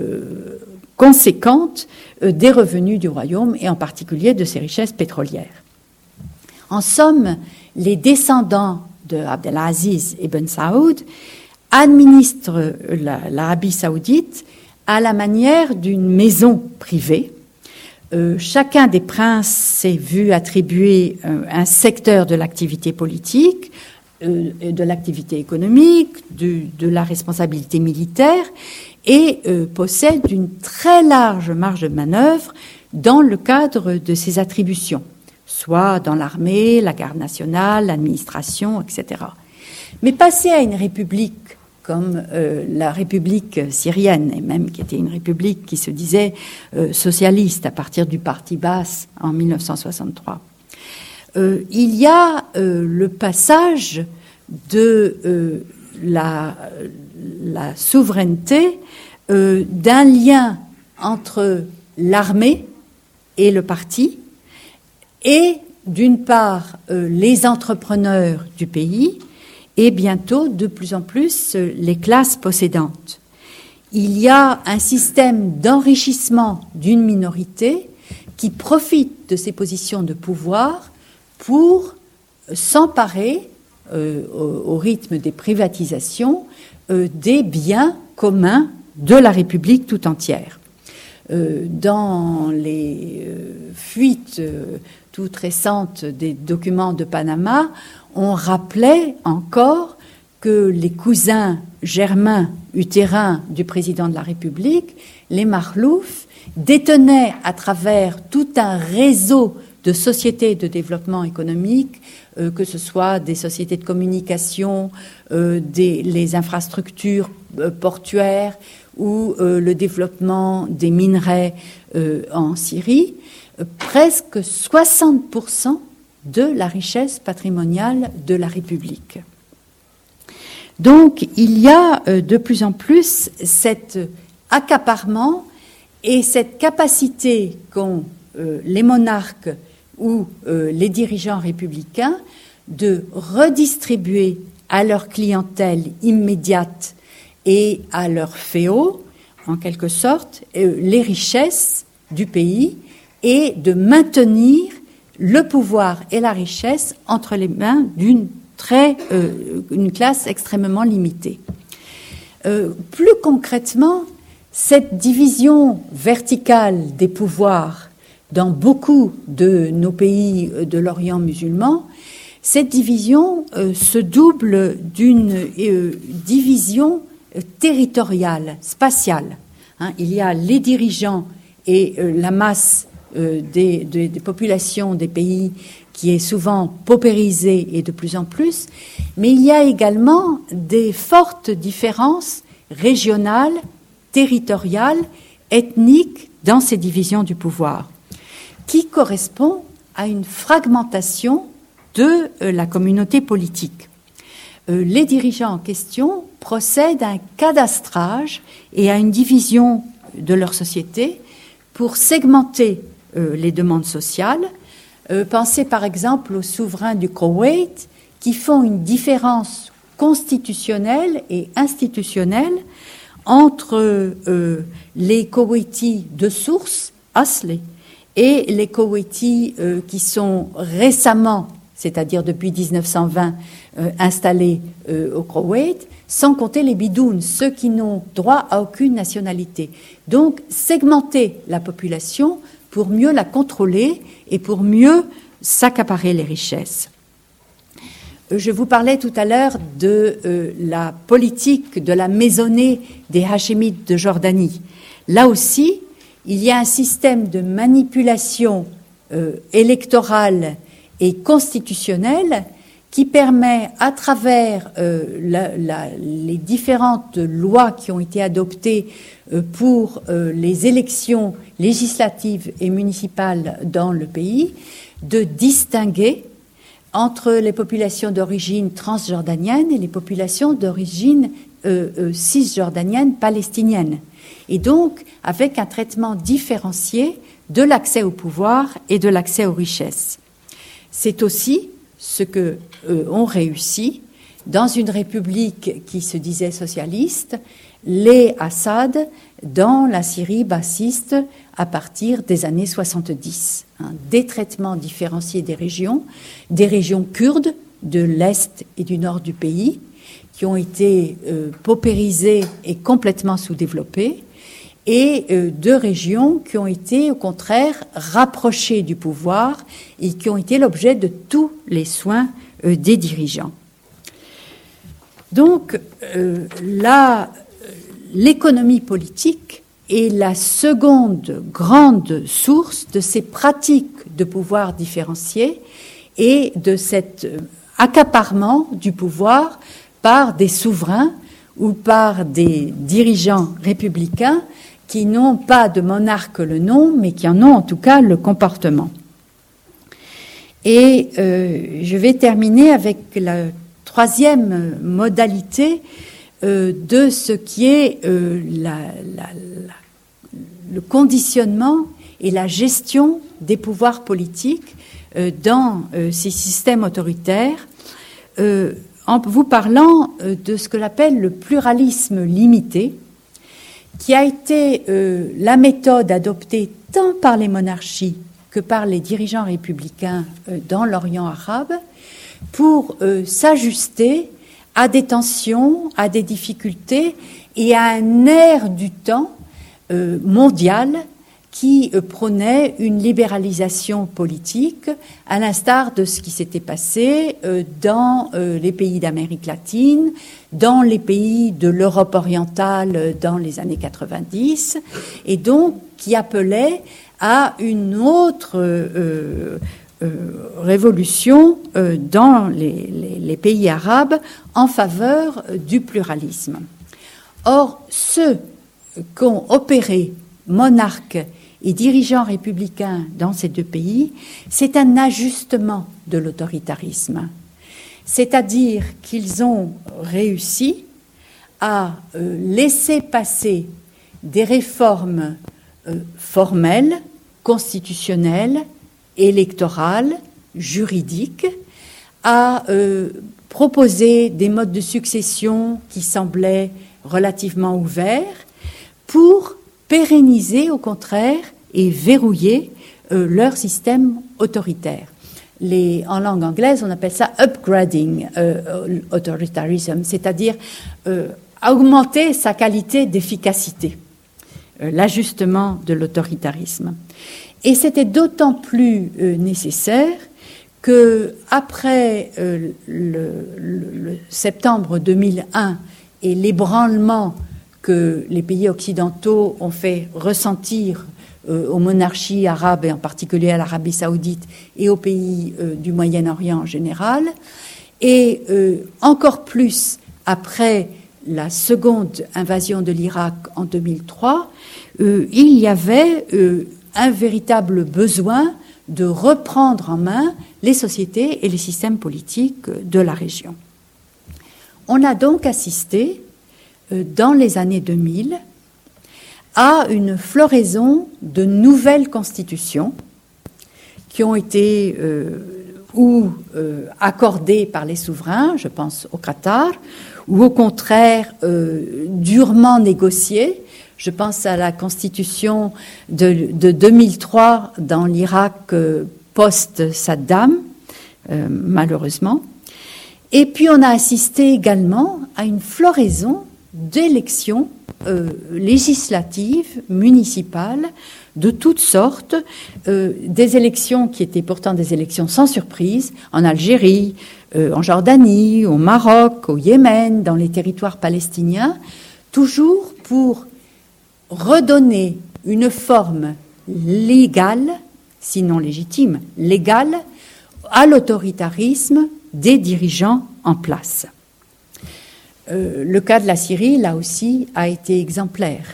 Speaker 2: conséquente des revenus du royaume, et en particulier de ses richesses pétrolières. En somme, les descendants de Abdelaziz ibn Saoud administrent l'Arabie saoudite à la manière d'une maison privée. Chacun des princes s'est vu attribuer un secteur de l'activité politique, de l'activité économique, de la responsabilité militaire, et possède une très large marge de manœuvre dans le cadre de ses attributions, soit dans l'armée, la garde nationale, l'administration, etc. Mais passer à une république comme la République syrienne, et même qui était une république qui se disait socialiste à partir du parti Baas en 1963. Il y a le passage de la souveraineté d'un lien entre l'armée et le parti, et d'une part les entrepreneurs du pays, et bientôt, de plus en plus, les classes possédantes. Il y a un système d'enrichissement d'une minorité qui profite de ses positions de pouvoir pour s'emparer, au rythme des privatisations, des biens communs de la République tout entière. Dans les fuites toutes récentes des documents de Panama, on rappelait encore que les cousins germains utérins du président de la République, les Makhlouf, détenaient à travers tout un réseau de sociétés de développement économique, que ce soit des sociétés de communication, les infrastructures portuaires ou le développement des minerais en Syrie, presque 60% de la richesse patrimoniale de la République. Donc, il y a de plus en plus cet accaparement et cette capacité qu'ont les monarques ou les dirigeants républicains de redistribuer à leur clientèle immédiate et à leurs féaux, en quelque sorte, les richesses du pays et de maintenir le pouvoir et la richesse entre les mains d'une classe extrêmement limitée. Plus concrètement, cette division verticale des pouvoirs dans beaucoup de nos pays de l'Orient musulman, cette division se double d'une division territoriale, spatiale. Il y a les dirigeants et la masse des populations des pays qui est souvent paupérisée et de plus en plus, mais il y a également des fortes différences régionales, territoriales, ethniques dans ces divisions du pouvoir, qui correspond à une fragmentation de la communauté politique. Les dirigeants en question procèdent à un cadastrage et à une division de leur société pour segmenter les demandes sociales. Pensez par exemple aux souverains du Koweït qui font une différence constitutionnelle et institutionnelle entre les Koweïtis de source, Asli, et les Koweïtis qui sont récemment, c'est-à-dire depuis 1920, installés au Koweït, sans compter les bidounes, ceux qui n'ont droit à aucune nationalité. Donc, segmenter la population pour mieux la contrôler et pour mieux s'accaparer les richesses. Je vous parlais tout à l'heure de la politique de la maisonnée des Hachémites de Jordanie. Là aussi, il y a un système de manipulation électorale et constitutionnelle qui permet, à travers les différentes lois qui ont été adoptées pour les élections législatives et municipales dans le pays, de distinguer entre les populations d'origine transjordanienne et les populations d'origine cisjordanienne palestinienne. Et donc, avec un traitement différencié de l'accès au pouvoir et de l'accès aux richesses. C'est aussi ce que ont réussi dans une république qui se disait socialiste, les Assad dans la Syrie bassiste à partir des années 70. Un détraitement différencié des régions kurdes de l'Est et du Nord du pays, qui ont été paupérisées et complètement sous-développées, et de régions qui ont été, au contraire, rapprochées du pouvoir et qui ont été l'objet de tous les soins des dirigeants. Donc, l'économie politique est la seconde grande source de ces pratiques de pouvoir différencié et de cet accaparement du pouvoir par des souverains ou par des dirigeants républicains qui n'ont pas de monarque le nom, mais qui en ont en tout cas le comportement. Et je vais terminer avec la troisième modalité de ce qui est le conditionnement et la gestion des pouvoirs politiques dans ces systèmes autoritaires, en vous parlant de ce que j'appelle le pluralisme limité, qui a été la méthode adoptée tant par les monarchies que par les dirigeants républicains dans l'Orient arabe pour s'ajuster à des tensions, à des difficultés et à un air du temps mondial qui prônait une libéralisation politique, à l'instar de ce qui s'était passé dans les pays d'Amérique latine, dans les pays de l'Europe orientale dans les années 90, et donc qui appelait à une autre révolution dans les pays arabes en faveur du pluralisme. Or, ceux qu'ont opéré monarques et dirigeants républicains dans ces deux pays, c'est un ajustement de l'autoritarisme. C'est-à-dire qu'ils ont réussi à laisser passer des réformes formelles, constitutionnelles, électorales, juridiques, à proposer des modes de succession qui semblaient relativement ouverts pour pérenniser au contraire et verrouiller leur système autoritaire. En langue anglaise, on appelle ça upgrading authoritarism, c'est-à-dire augmenter sa qualité d'efficacité, l'ajustement de l'autoritarisme. Et c'était d'autant plus nécessaire que après le septembre 2001 et l'ébranlement que les pays occidentaux ont fait ressentir aux monarchies arabes, et en particulier à l'Arabie saoudite et aux pays du Moyen-Orient en général, et encore plus après la seconde invasion de l'Irak en 2003, il y avait un véritable besoin de reprendre en main les sociétés et les systèmes politiques de la région. On a donc assisté, dans les années 2000, à une floraison de nouvelles constitutions qui ont été accordées par les souverains, je pense au Qatar, ou au contraire durement négociées. Je pense à la constitution de 2003 dans l'Irak post-Saddam, malheureusement. Et puis on a assisté également à une floraison d'élections législatives, municipales, de toutes sortes, des élections qui étaient pourtant des élections sans surprise, en Algérie, en Jordanie, au Maroc, au Yémen, dans les territoires palestiniens, toujours pour redonner une forme légale, sinon légitime, légale, à l'autoritarisme des dirigeants en place. Le cas de la Syrie, là aussi, a été exemplaire.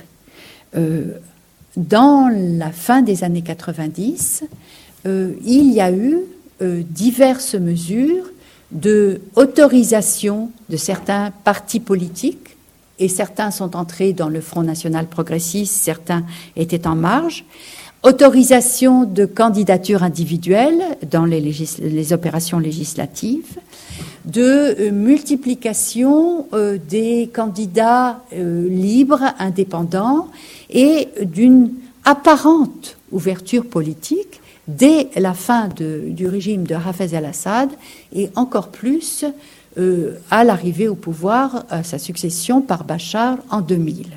Speaker 2: Dans la fin des années 90, il y a eu diverses mesures de autorisation de certains partis politiques, et certains sont entrés dans le Front National Progressiste, certains étaient en marge, autorisation de candidatures individuelles dans les opérations législatives, de multiplication des candidats libres, indépendants, et d'une apparente ouverture politique dès la fin du régime de Hafez el-Assad, et encore plus à l'arrivée au pouvoir, à sa succession par Bachar en 2000.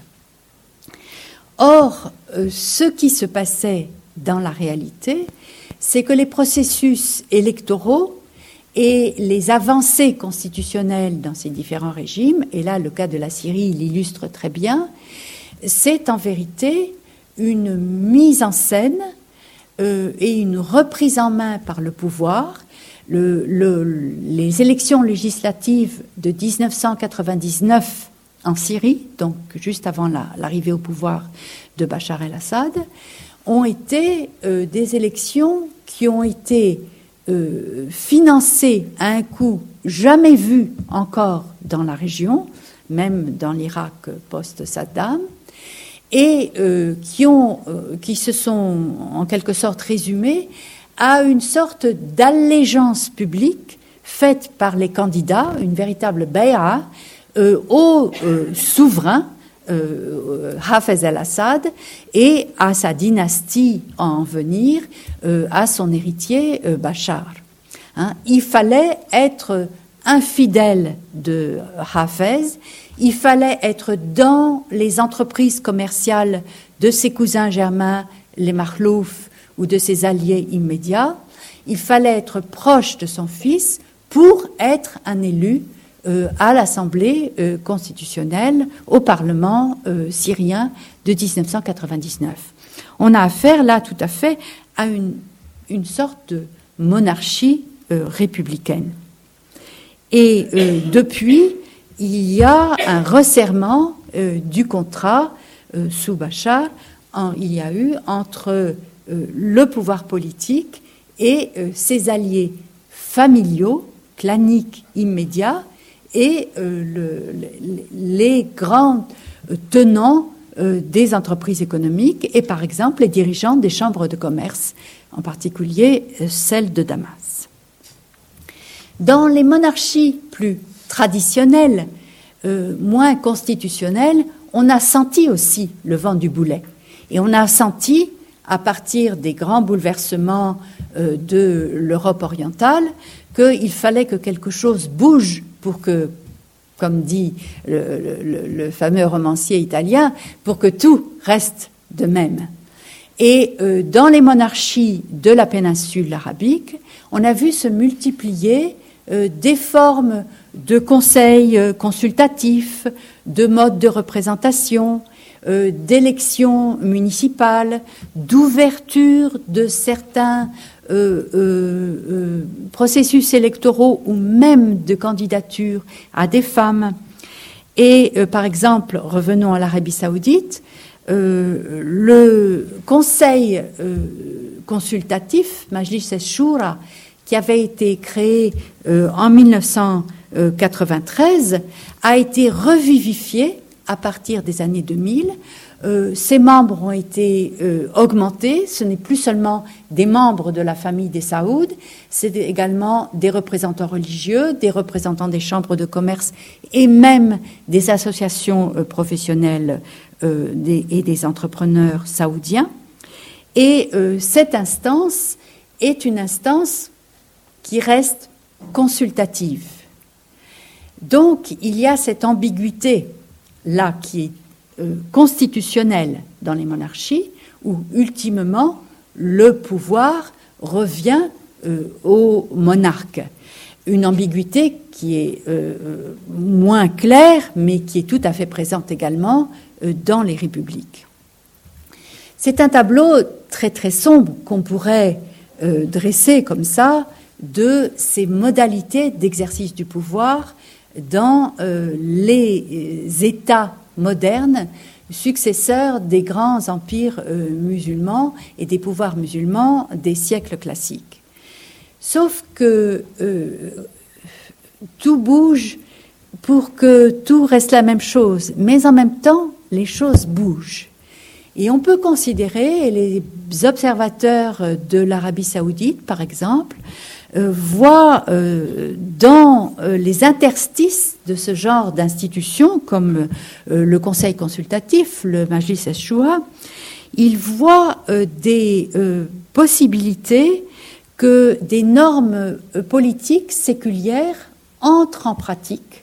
Speaker 2: Or, ce qui se passait dans la réalité, c'est que les processus électoraux et les avancées constitutionnelles dans ces différents régimes, et là le cas de la Syrie l'illustre très bien, c'est en vérité une mise en scène et une reprise en main par le pouvoir. Les élections législatives de 1999 en Syrie, donc juste avant l'arrivée au pouvoir de Bachar el-Assad, ont été des élections qui ont été financées à un coût jamais vu encore dans la région, même dans l'Irak post-Saddam, et qui se sont en quelque sorte résumées à une sorte d'allégeance publique faite par les candidats, une véritable bay'a, au souverain Hafez el-Assad et à sa dynastie en venir, à son héritier Bachar. Il fallait être infidèle de Hafez, il fallait être dans les entreprises commerciales de ses cousins germains, les Makhlouf, ou de ses alliés immédiats, il fallait être proche de son fils pour être un élu à l'Assemblée constitutionnelle, au Parlement syrien de 1999. On a affaire là tout à fait à une sorte de monarchie républicaine. Et depuis, il y a un resserrement du contrat sous Bachar il y a eu entre le pouvoir politique et ses alliés familiaux, claniques, immédiats, et les grands tenants des entreprises économiques et par exemple les dirigeants des chambres de commerce, en particulier celle de Damas. Dans les monarchies plus traditionnelles, moins constitutionnelles, on a senti aussi le vent du boulet. Et on a senti, à partir des grands bouleversements de l'Europe orientale, qu'il fallait que quelque chose bouge pour que, comme dit le fameux romancier italien, pour que tout reste de même. Et dans les monarchies de la péninsule arabique, on a vu se multiplier des formes de conseils consultatifs, de modes de représentation, d'élections municipales, d'ouverture de certains processus électoraux ou même de candidature à des femmes. Et par exemple, revenons à l'Arabie saoudite, le conseil consultatif, Majlis al-Shura, qui avait été créé en 1993, a été revivifié à partir des années 2000. Ses membres ont été augmentés. Ce n'est plus seulement des membres de la famille des Saouds, c'est également des représentants religieux, des représentants des chambres de commerce et même des associations professionnelles et des entrepreneurs saoudiens. Et cette instance est une instance qui reste consultative. Donc, il y a cette ambiguïté-là qui est constitutionnelle dans les monarchies, où, ultimement, le pouvoir revient au monarque. Une ambiguïté qui est moins claire, mais qui est tout à fait présente également dans les républiques. C'est un tableau très, très sombre qu'on pourrait dresser comme ça, de ces modalités d'exercice du pouvoir dans les États modernes, successeurs des grands empires musulmans et des pouvoirs musulmans des siècles classiques. Sauf que tout bouge pour que tout reste la même chose, mais en même temps, les choses bougent. Et on peut considérer, et les observateurs de l'Arabie saoudite, par exemple, voient dans les interstices de ce genre d'institutions, comme le Conseil consultatif, le Majlis al-Shura, ils voient des possibilités que des normes politiques séculières entrent en pratique,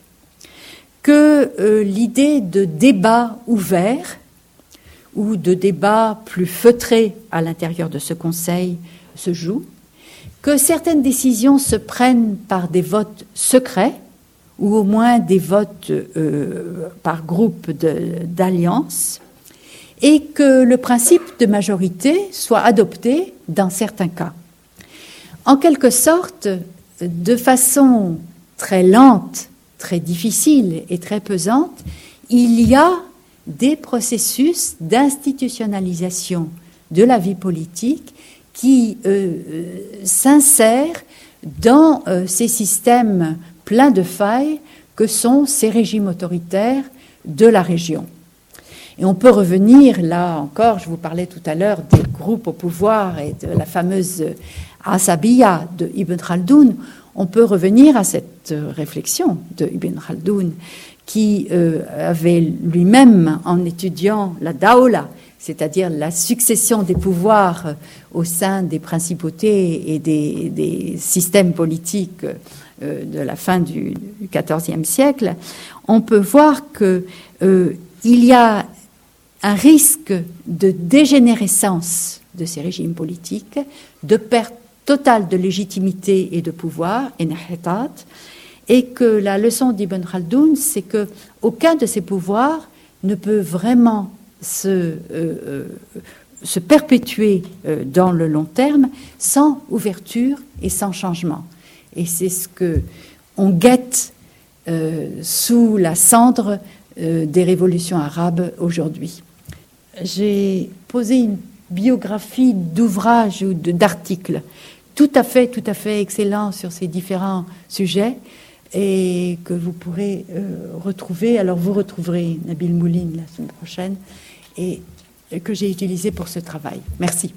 Speaker 2: que l'idée de débat ouvert ou de débat plus feutré à l'intérieur de ce Conseil se joue, que certaines décisions se prennent par des votes secrets, ou au moins des votes par groupe d'alliance, et que le principe de majorité soit adopté dans certains cas. En quelque sorte, de façon très lente, très difficile et très pesante, il y a des processus d'institutionnalisation de la vie politique qui s'insèrent dans ces systèmes pleins de failles que sont ces régimes autoritaires de la région. Et on peut revenir, là encore, je vous parlais tout à l'heure des groupes au pouvoir et de la fameuse Asabiya de Ibn Khaldoun, on peut revenir à cette réflexion de Ibn Khaldoun qui avait lui-même, en étudiant la Dawla, c'est-à-dire la succession des pouvoirs au sein des principautés et des systèmes politiques de la fin du XIVe siècle, on peut voir qu'il y a un risque de dégénérescence de ces régimes politiques, de perte totale de légitimité et de pouvoir, et que la leçon d'Ibn Khaldoun, c'est qu'aucun de ces pouvoirs ne peut vraiment se perpétuer dans le long terme sans ouverture et sans changement. Et c'est ce qu'on guette sous la cendre des révolutions arabes aujourd'hui. j'ai posé une biographie d'ouvrages ou d'articles tout à fait excellents sur ces différents sujets et que vous pourrez retrouver. Alors vous retrouverez Nabil Mouline la semaine prochaine et que j'ai utilisé pour ce travail. Merci.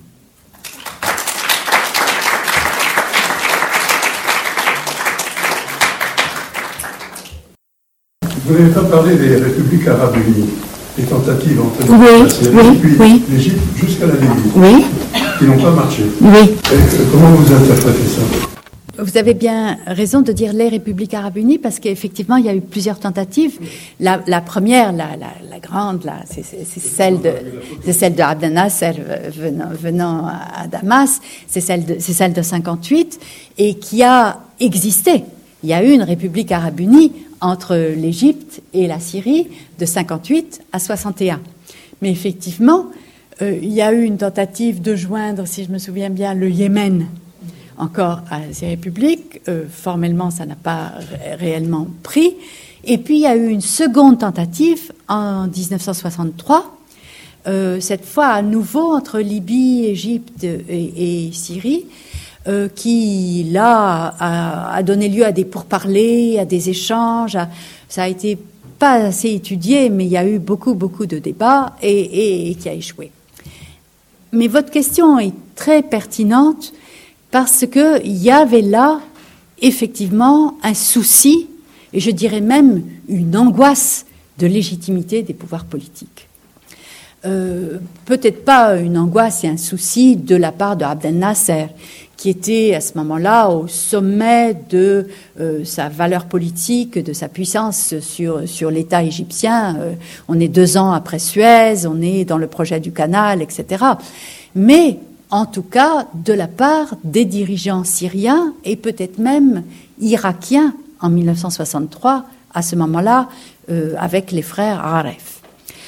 Speaker 3: Vous n'avez pas parlé des républiques arabes unies, des tentatives entre la Syrie et l'Égypte jusqu'à la Libye, qui n'ont pas marché. Comment vous interprétez ça?
Speaker 2: Vous avez bien raison de dire les républiques arabes unies parce qu'effectivement il y a eu plusieurs tentatives. La première, la grande, c'est celle de Abdel Nasser venant à Damas, c'est celle de 58 et qui a existé. Il y a eu une république arabe unie entre l'Égypte et la Syrie de 58 à 61. Mais effectivement, il y a eu une tentative de joindre, si je me souviens bien, le Yémen encore à ces républiques. Formellement, ça n'a pas réellement pris. Et puis, il y a eu une seconde tentative en 1963, cette fois à nouveau entre Libye, Égypte et Syrie, qui, là, a donné lieu à des pourparlers, à des échanges. Ça a été pas assez étudié, mais il y a eu beaucoup de débats et qui a échoué. Mais votre question est très pertinente parce qu'il y avait là, effectivement, un souci, et je dirais même une angoisse de légitimité des pouvoirs politiques. Peut-être pas une angoisse et un souci de la part de Abdel Nasser, qui était à ce moment-là au sommet de sa valeur politique, de sa puissance sur l'État égyptien. On est 2 ans après Suez, on est dans le projet du canal, etc. Mais en tout cas, de la part des dirigeants syriens et peut-être même irakiens en 1963, à ce moment-là, avec les frères Aref.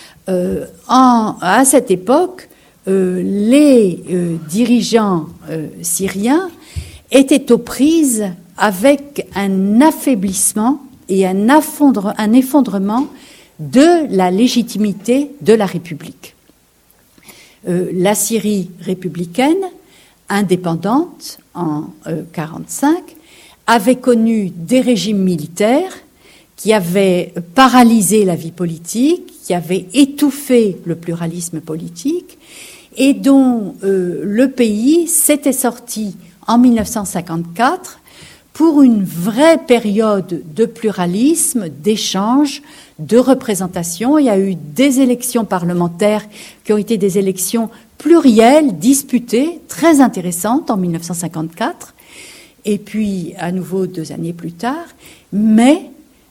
Speaker 2: À cette époque, les dirigeants syriens étaient aux prises avec un affaiblissement et un effondrement de la légitimité de la République. La Syrie républicaine, indépendante en 1945, avait connu des régimes militaires qui avaient paralysé la vie politique, qui avaient étouffé le pluralisme politique et dont le pays s'était sorti en 1954 pour une vraie période de pluralisme, d'échange, de représentation. Il y a eu des élections parlementaires qui ont été des élections plurielles, disputées, très intéressantes en 1954, et puis à nouveau 2 années plus tard. Mais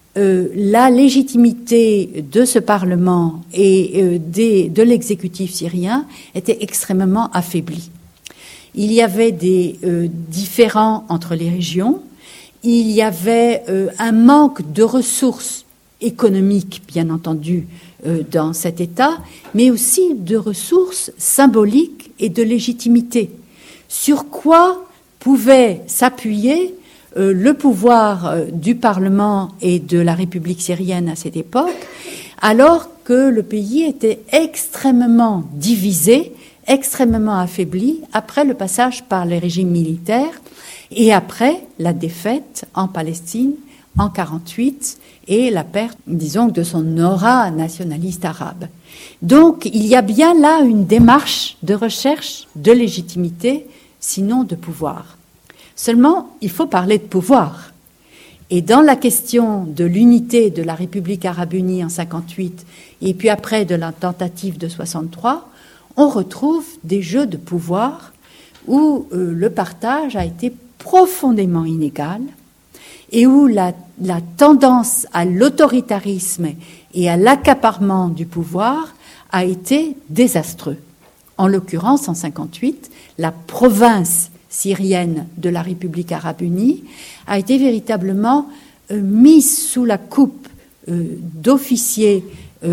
Speaker 2: la légitimité de ce Parlement et de l'exécutif syrien était extrêmement affaiblie. Il y avait des différends entre les régions, il y avait un manque de ressources économiques, bien entendu, dans cet État, mais aussi de ressources symboliques et de légitimité. Sur quoi pouvait s'appuyer le pouvoir du Parlement et de la République syrienne à cette époque, alors que le pays était extrêmement divisé, extrêmement affaibli après le passage par les régimes militaires et après la défaite en Palestine en 1948 et la perte, disons, de son aura nationaliste arabe. Donc, il y a bien là une démarche de recherche de légitimité, sinon de pouvoir. Seulement, il faut parler de pouvoir. Et dans la question de l'unité de la République arabe unie en 1958 et puis après de la tentative de 1963, on retrouve des jeux de pouvoir où le partage a été profondément inégal et où la tendance à l'autoritarisme et à l'accaparement du pouvoir a été désastreux. En l'occurrence, en 1958, la province syrienne de la République arabe unie a été véritablement mise sous la coupe d'officiers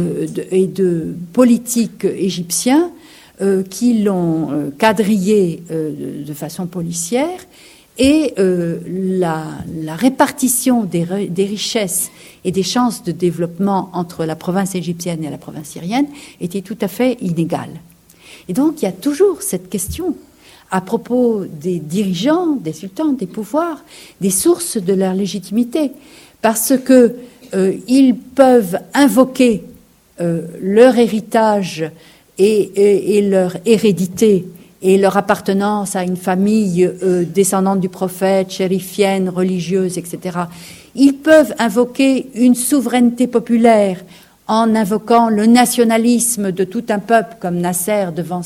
Speaker 2: et de politiques égyptiens qui l'ont quadrillée de façon policière et la répartition des richesses et des chances de développement entre la province égyptienne et la province syrienne était tout à fait inégale. Et donc il y a toujours cette question à propos des dirigeants, des sultans, des pouvoirs, des sources de leur légitimité, parce que ils peuvent invoquer leur héritage et leur hérédité et leur appartenance à une famille descendante du prophète, chérifienne, religieuse, etc. Ils peuvent invoquer une souveraineté populaire en invoquant le nationalisme de tout un peuple comme Nasser devant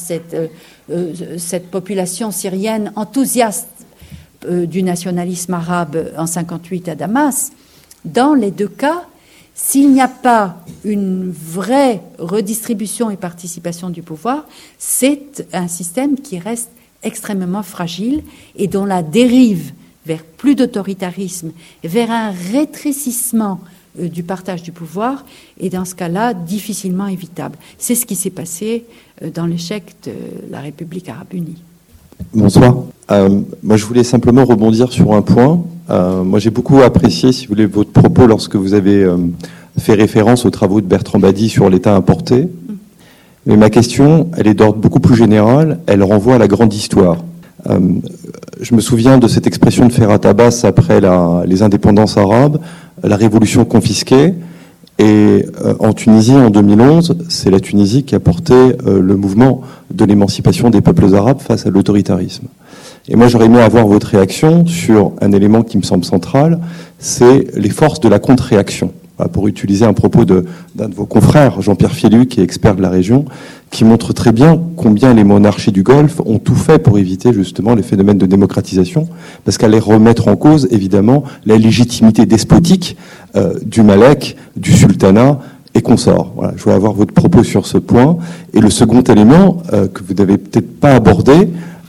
Speaker 2: cette population syrienne enthousiaste du nationalisme arabe en 58 à Damas. Dans les deux cas, s'il n'y a pas une vraie redistribution et participation du pouvoir, c'est un système qui reste extrêmement fragile et dont la dérive vers plus d'autoritarisme, vers un rétrécissement du partage du pouvoir est dans ce cas-là difficilement évitable. C'est ce qui s'est passé dans l'échec de la République arabe unie.
Speaker 4: Bonsoir. Moi, je voulais simplement rebondir sur un point. Moi, j'ai beaucoup apprécié, si vous voulez, votre propos lorsque vous avez fait référence aux travaux de Bertrand Badi sur l'État importé. Mais ma question, elle est d'ordre beaucoup plus général. Elle renvoie à la grande histoire. Je me souviens de cette expression de Ferhat Abbas après les indépendances arabes, la révolution confisquée. Et en Tunisie, en 2011, c'est la Tunisie qui a porté le mouvement de l'émancipation des peuples arabes face à l'autoritarisme. Et moi, j'aurais aimé avoir votre réaction sur un élément qui me semble central, c'est les forces de la contre-réaction. Pour utiliser un propos d'un de vos confrères, Jean-Pierre Fielu, qui est expert de la région, qui montre très bien combien les monarchies du Golfe ont tout fait pour éviter justement les phénomènes de démocratisation, parce qu'elles remettre en cause, évidemment, la légitimité despotique du Malek, du sultanat et consorts. Voilà, je voulais avoir votre propos sur ce point. Et le second élément que vous n'avez peut-être pas abordé,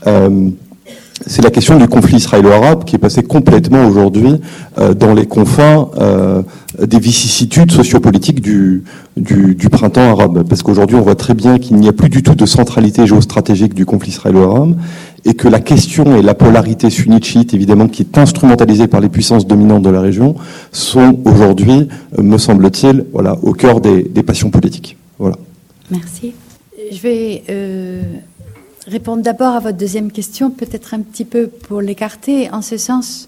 Speaker 4: c'est la question du conflit israélo-arabe qui est passé complètement aujourd'hui dans les confins des vicissitudes sociopolitiques du printemps arabe. Parce qu'aujourd'hui, on voit très bien qu'il n'y a plus du tout de centralité géostratégique du conflit israélo-arabe et que la question et la polarité sunnite-chiite, évidemment, qui est instrumentalisée par les puissances dominantes de la région, sont aujourd'hui, me semble-t-il, voilà, au cœur des passions politiques. Voilà.
Speaker 2: Merci. Je vais répondre d'abord à votre deuxième question, peut-être un petit peu pour l'écarter, en ce sens,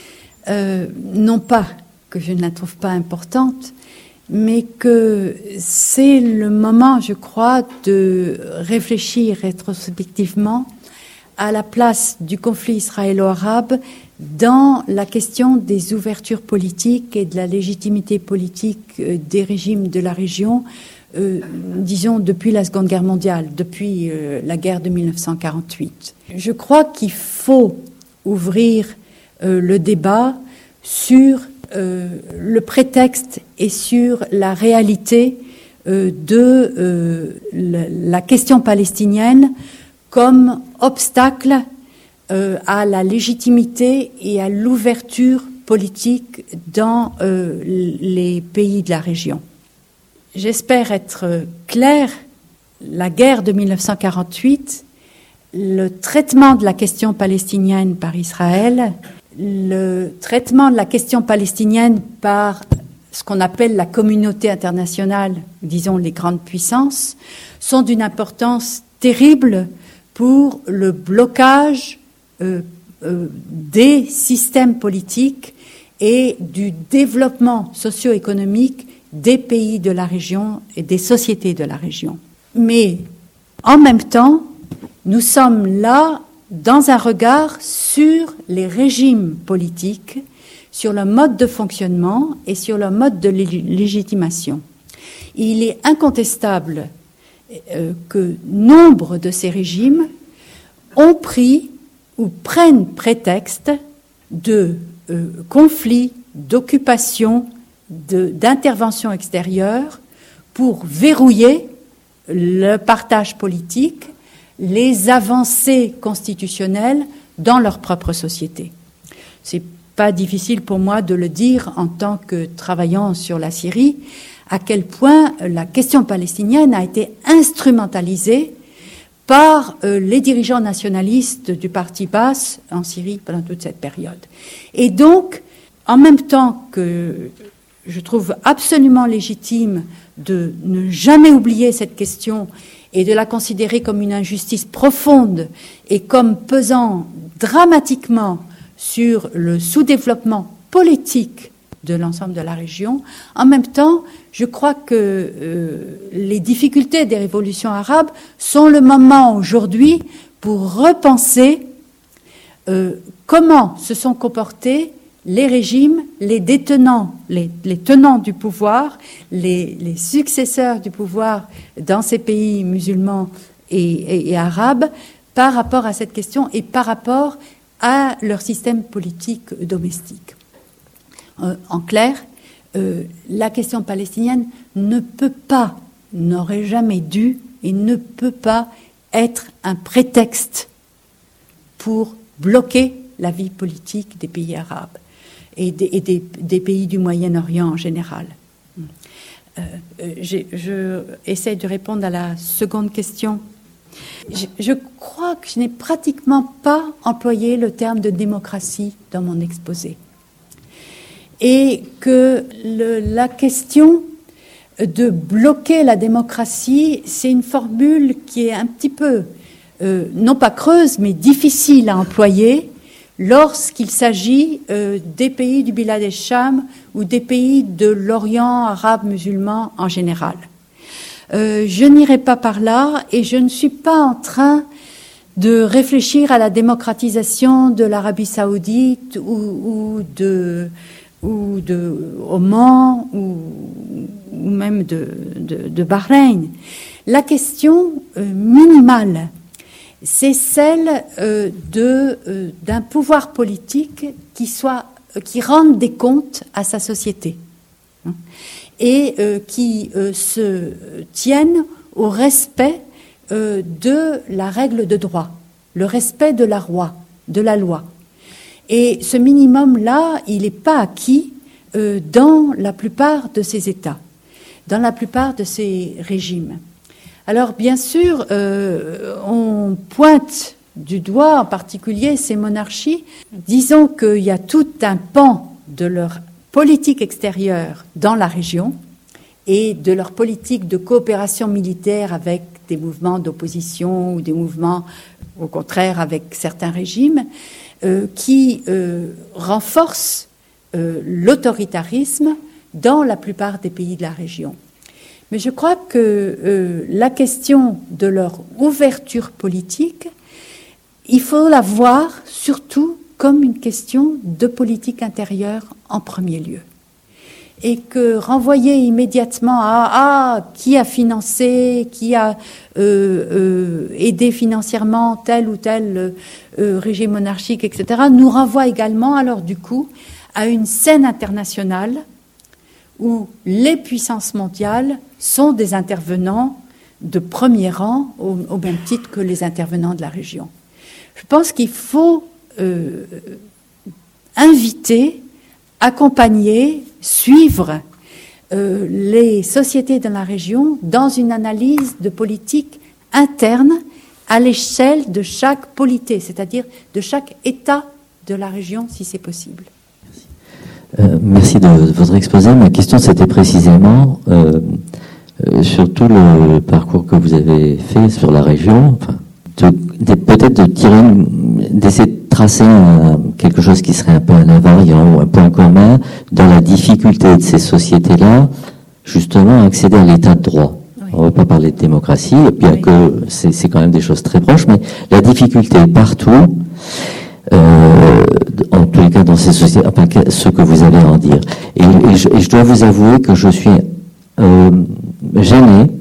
Speaker 2: non pas que je ne la trouve pas importante, mais que c'est le moment, je crois, de réfléchir rétrospectivement à la place du conflit israélo-arabe dans la question des ouvertures politiques et de la légitimité politique des régimes de la région, disons depuis la Seconde Guerre mondiale, depuis la guerre de 1948. Je crois qu'il faut ouvrir le débat sur le prétexte et sur la réalité de la question palestinienne comme obstacle à la légitimité et à l'ouverture politique dans les pays de la région. J'espère être claire, la guerre de 1948, le traitement de la question palestinienne par Israël, le traitement de la question palestinienne par ce qu'on appelle la communauté internationale, disons les grandes puissances, sont d'une importance terrible pour le blocage des systèmes politiques et du développement socio-économique des pays de la région et des sociétés de la région. Mais en même temps, nous sommes là dans un regard sur les régimes politiques, sur le mode de fonctionnement et sur le mode de légitimation. Il est incontestable que nombre de ces régimes ont pris ou prennent prétexte de conflits, d'occupations, d'interventions extérieures pour verrouiller le partage politique, les avancées constitutionnelles dans leur propre société. C'est pas difficile pour moi de le dire en tant que travaillant sur la Syrie, à quel point la question palestinienne a été instrumentalisée par les dirigeants nationalistes du parti Baas en Syrie pendant toute cette période. Et donc, en même temps que je trouve absolument légitime de ne jamais oublier cette question et de la considérer comme une injustice profonde et comme pesant dramatiquement sur le sous-développement politique de l'ensemble de la région, en même temps, je crois que les difficultés des révolutions arabes sont le moment aujourd'hui pour repenser comment se sont comportés les régimes, les détenants, les tenants du pouvoir, les successeurs du pouvoir dans ces pays musulmans et arabes par rapport à cette question et par rapport à leur système politique domestique. En clair, la question palestinienne ne peut pas, n'aurait jamais dû et ne peut pas être un prétexte pour bloquer la vie politique des pays arabes et des pays du Moyen-Orient en général. Je essaie de répondre à la seconde question. Je crois que je n'ai pratiquement pas employé le terme de démocratie dans mon exposé. Et que la question de bloquer la démocratie, c'est une formule qui est un petit peu, non pas creuse, mais difficile à employer lorsqu'il s'agit des pays du Bilad el-Sham ou des pays de l'Orient arabe musulman en général. Je n'irai pas par là et je ne suis pas en train de réfléchir à la démocratisation de l'Arabie saoudite ou de Oman ou même de Bahreïn. La question minimale, c'est celle d'un pouvoir politique qui rende des comptes à sa société et qui se tienne au respect de la règle de droit, le respect de la loi. Et ce minimum-là, il n'est pas acquis dans la plupart de ces États, dans la plupart de ces régimes. Alors, bien sûr, on pointe du doigt, en particulier, ces monarchies. Disons qu'il y a tout un pan de leur politique extérieure dans la région et de leur politique de coopération militaire avec des mouvements d'opposition ou des mouvements, au contraire, avec certains régimes, qui renforcent l'autoritarisme dans la plupart des pays de la région. Mais je crois que la question de leur ouverture politique, il faut la voir surtout comme une question de politique intérieure en premier lieu. Et que renvoyer immédiatement à qui a financé, qui a aidé financièrement tel ou tel régime monarchique, etc., nous renvoie également alors du coup à une scène internationale où les puissances mondiales sont des intervenants de premier rang au même titre que les intervenants de la région. Je pense qu'il faut inviter, accompagner, suivre les sociétés de la région dans une analyse de politique interne à l'échelle de chaque polité, c'est-à-dire de chaque État de la région, si c'est possible.
Speaker 5: Merci de votre exposé. Ma question, c'était précisément sur tout le parcours que vous avez fait sur la région, enfin, peut-être d'essayer de tracer quelque chose qui serait un peu un invariant ou un point commun dans la difficulté de ces sociétés-là, justement, à accéder à l'état de droit. Oui. On ne va pas parler de démocratie, bien que c'est quand même des choses très proches, mais la difficulté est partout, en tous les cas dans ces sociétés, enfin, ce que vous avez à en dire. Et je dois vous avouer que je suis gêné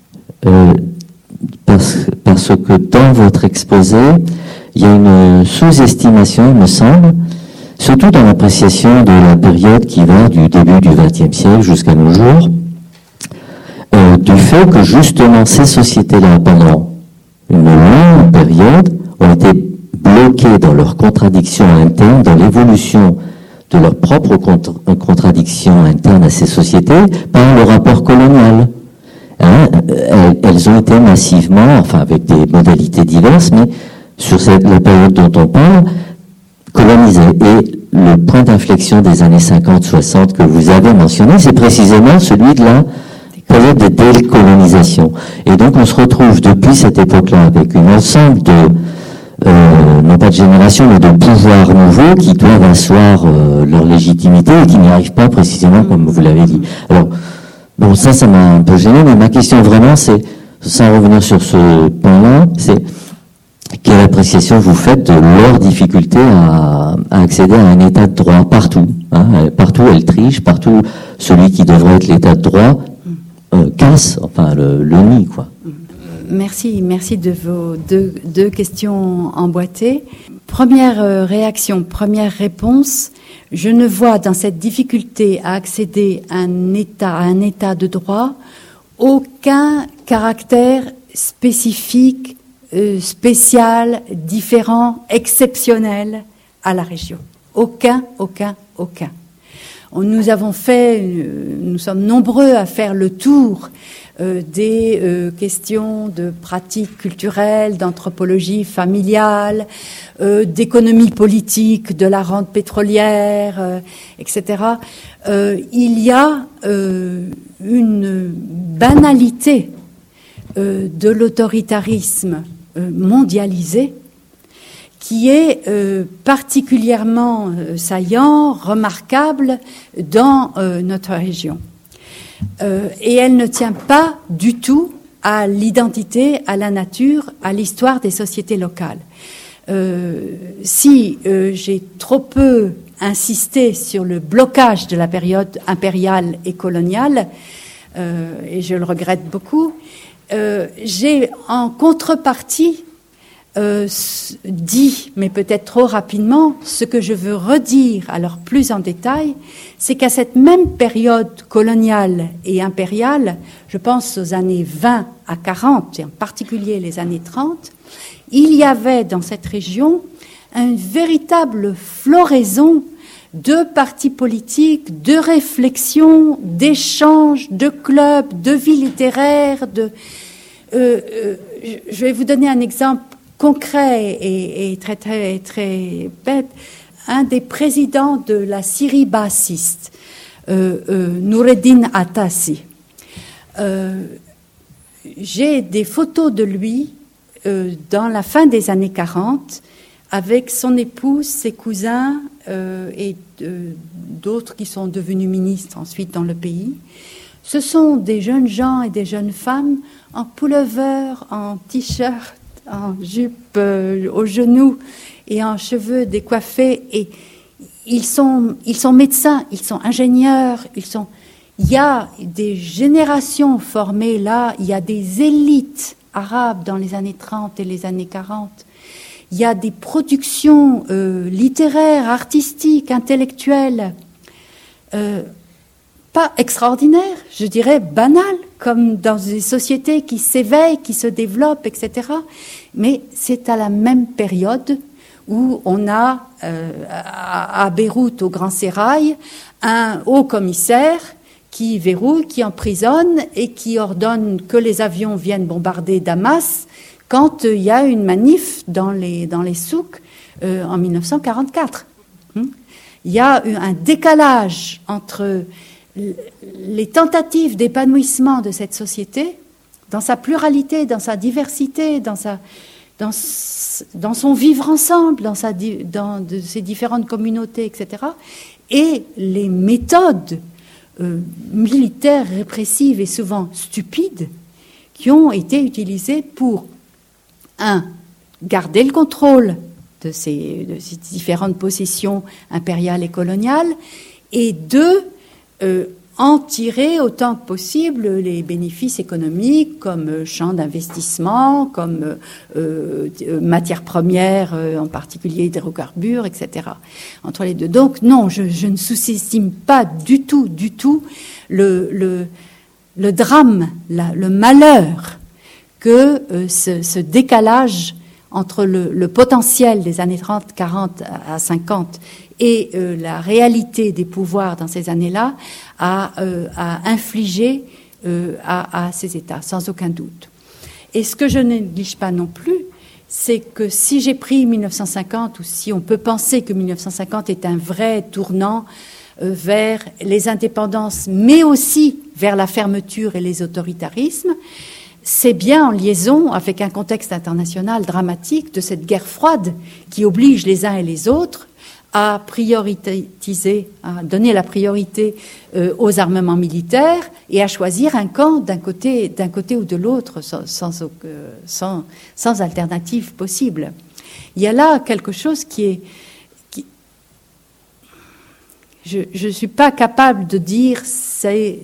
Speaker 5: parce que dans votre exposé, il y a une sous-estimation, il me semble, surtout dans l'appréciation de la période qui va du début du XXe siècle jusqu'à nos jours, du fait que justement ces sociétés-là, pendant une longue période, ont été bloquées dans leurs contradictions internes, dans l'évolution de leurs propres contradictions internes à ces sociétés, par le rapport colonial. elles ont été massivement, enfin avec des modalités diverses, mais sur la période dont on parle, colonisées. Et le point d'inflexion des années 50-60 que vous avez mentionné, c'est précisément celui de la période de décolonisation. Et donc on se retrouve depuis cette époque-là avec un ensemble de, non pas de générations, mais de pouvoirs nouveaux qui doivent asseoir leur légitimité et qui n'y arrivent pas précisément comme vous l'avez dit. Alors, bon, ça m'a un peu gêné, mais ma question vraiment, c'est, sans revenir sur ce point-là, c'est quelle appréciation vous faites de leur difficulté à accéder à un état de droit partout, hein, partout elle triche, partout celui qui devrait être l'état de droit casse, enfin le nid, quoi.
Speaker 2: Merci de vos deux questions emboîtées. Première réaction, première réponse. Je ne vois dans cette difficulté à accéder à un état de droit aucun caractère spécifique, spécial, différent, exceptionnel à la région. Aucun. Nous sommes nombreux à faire le tour des questions de pratiques culturelles, d'anthropologie familiale, d'économie politique, de la rente pétrolière, etc. Il y a une banalité de l'autoritarisme mondialisé qui est particulièrement saillant, remarquable dans notre région. Et elle ne tient pas du tout à l'identité, à la nature, à l'histoire des sociétés locales. Si j'ai trop peu insisté sur le blocage de la période impériale et coloniale, et je le regrette beaucoup, j'ai en contrepartie dit, mais peut-être trop rapidement, ce que je veux redire alors plus en détail, c'est qu'à cette même période coloniale et impériale, je pense aux années 20 à 40, et en particulier les années 30, il y avait dans cette région une véritable floraison de partis politiques, de réflexions, d'échanges, de clubs, de vie littéraire. Je vais vous donner un exemple concret et très bête. Un des présidents de la Syrie bassiste, Noureddin Atassi. J'ai des photos de lui dans la fin des années 40 avec son épouse, ses cousins et d'autres qui sont devenus ministres ensuite dans le pays. Ce sont des jeunes gens et des jeunes femmes en pullover, en t-shirt, en jupe aux genoux et en cheveux décoiffés. Et ils sont médecins, ils sont ingénieurs, il y a des générations formées là, il y a des élites arabes dans les années 30 et les années 40. Il y a des productions littéraires, artistiques, intellectuelles, pas extraordinaires, je dirais banales, comme dans des sociétés qui s'éveillent, qui se développent, etc. Mais c'est à la même période où on a à Beyrouth, au Grand Sérail, un haut commissaire qui verrouille, qui emprisonne et qui ordonne que les avions viennent bombarder Damas quand il y a une manif dans les souks en 1944. Il y a eu un décalage entre les tentatives d'épanouissement de cette société, dans sa pluralité, dans sa diversité, dans son vivre ensemble, dans ses différentes communautés, etc., et les méthodes militaires répressives et souvent stupides qui ont été utilisées pour, garder le contrôle de ces différentes possessions impériales et coloniales, et deux, en tirer autant que possible les bénéfices économiques comme champs d'investissement, comme matières premières, en particulier hydrocarbures, etc. Entre les deux. Donc non, je ne sous-estime pas du tout le drame, le malheur que ce décalage entre le potentiel des années 30, 40 à 50 et la réalité des pouvoirs dans ces années-là a infligé à ces États, sans aucun doute. Et ce que je ne néglige pas non plus, c'est que si j'ai pris 1950, ou si on peut penser que 1950 est un vrai tournant vers les indépendances, mais aussi vers la fermeture et les autoritarismes, c'est bien en liaison avec un contexte international dramatique de cette guerre froide qui oblige les uns et les autres à prioriser, à donner la priorité aux armements militaires et à choisir un camp d'un côté ou de l'autre sans alternative possible. Il y a là quelque chose je ne suis pas capable de dire c'est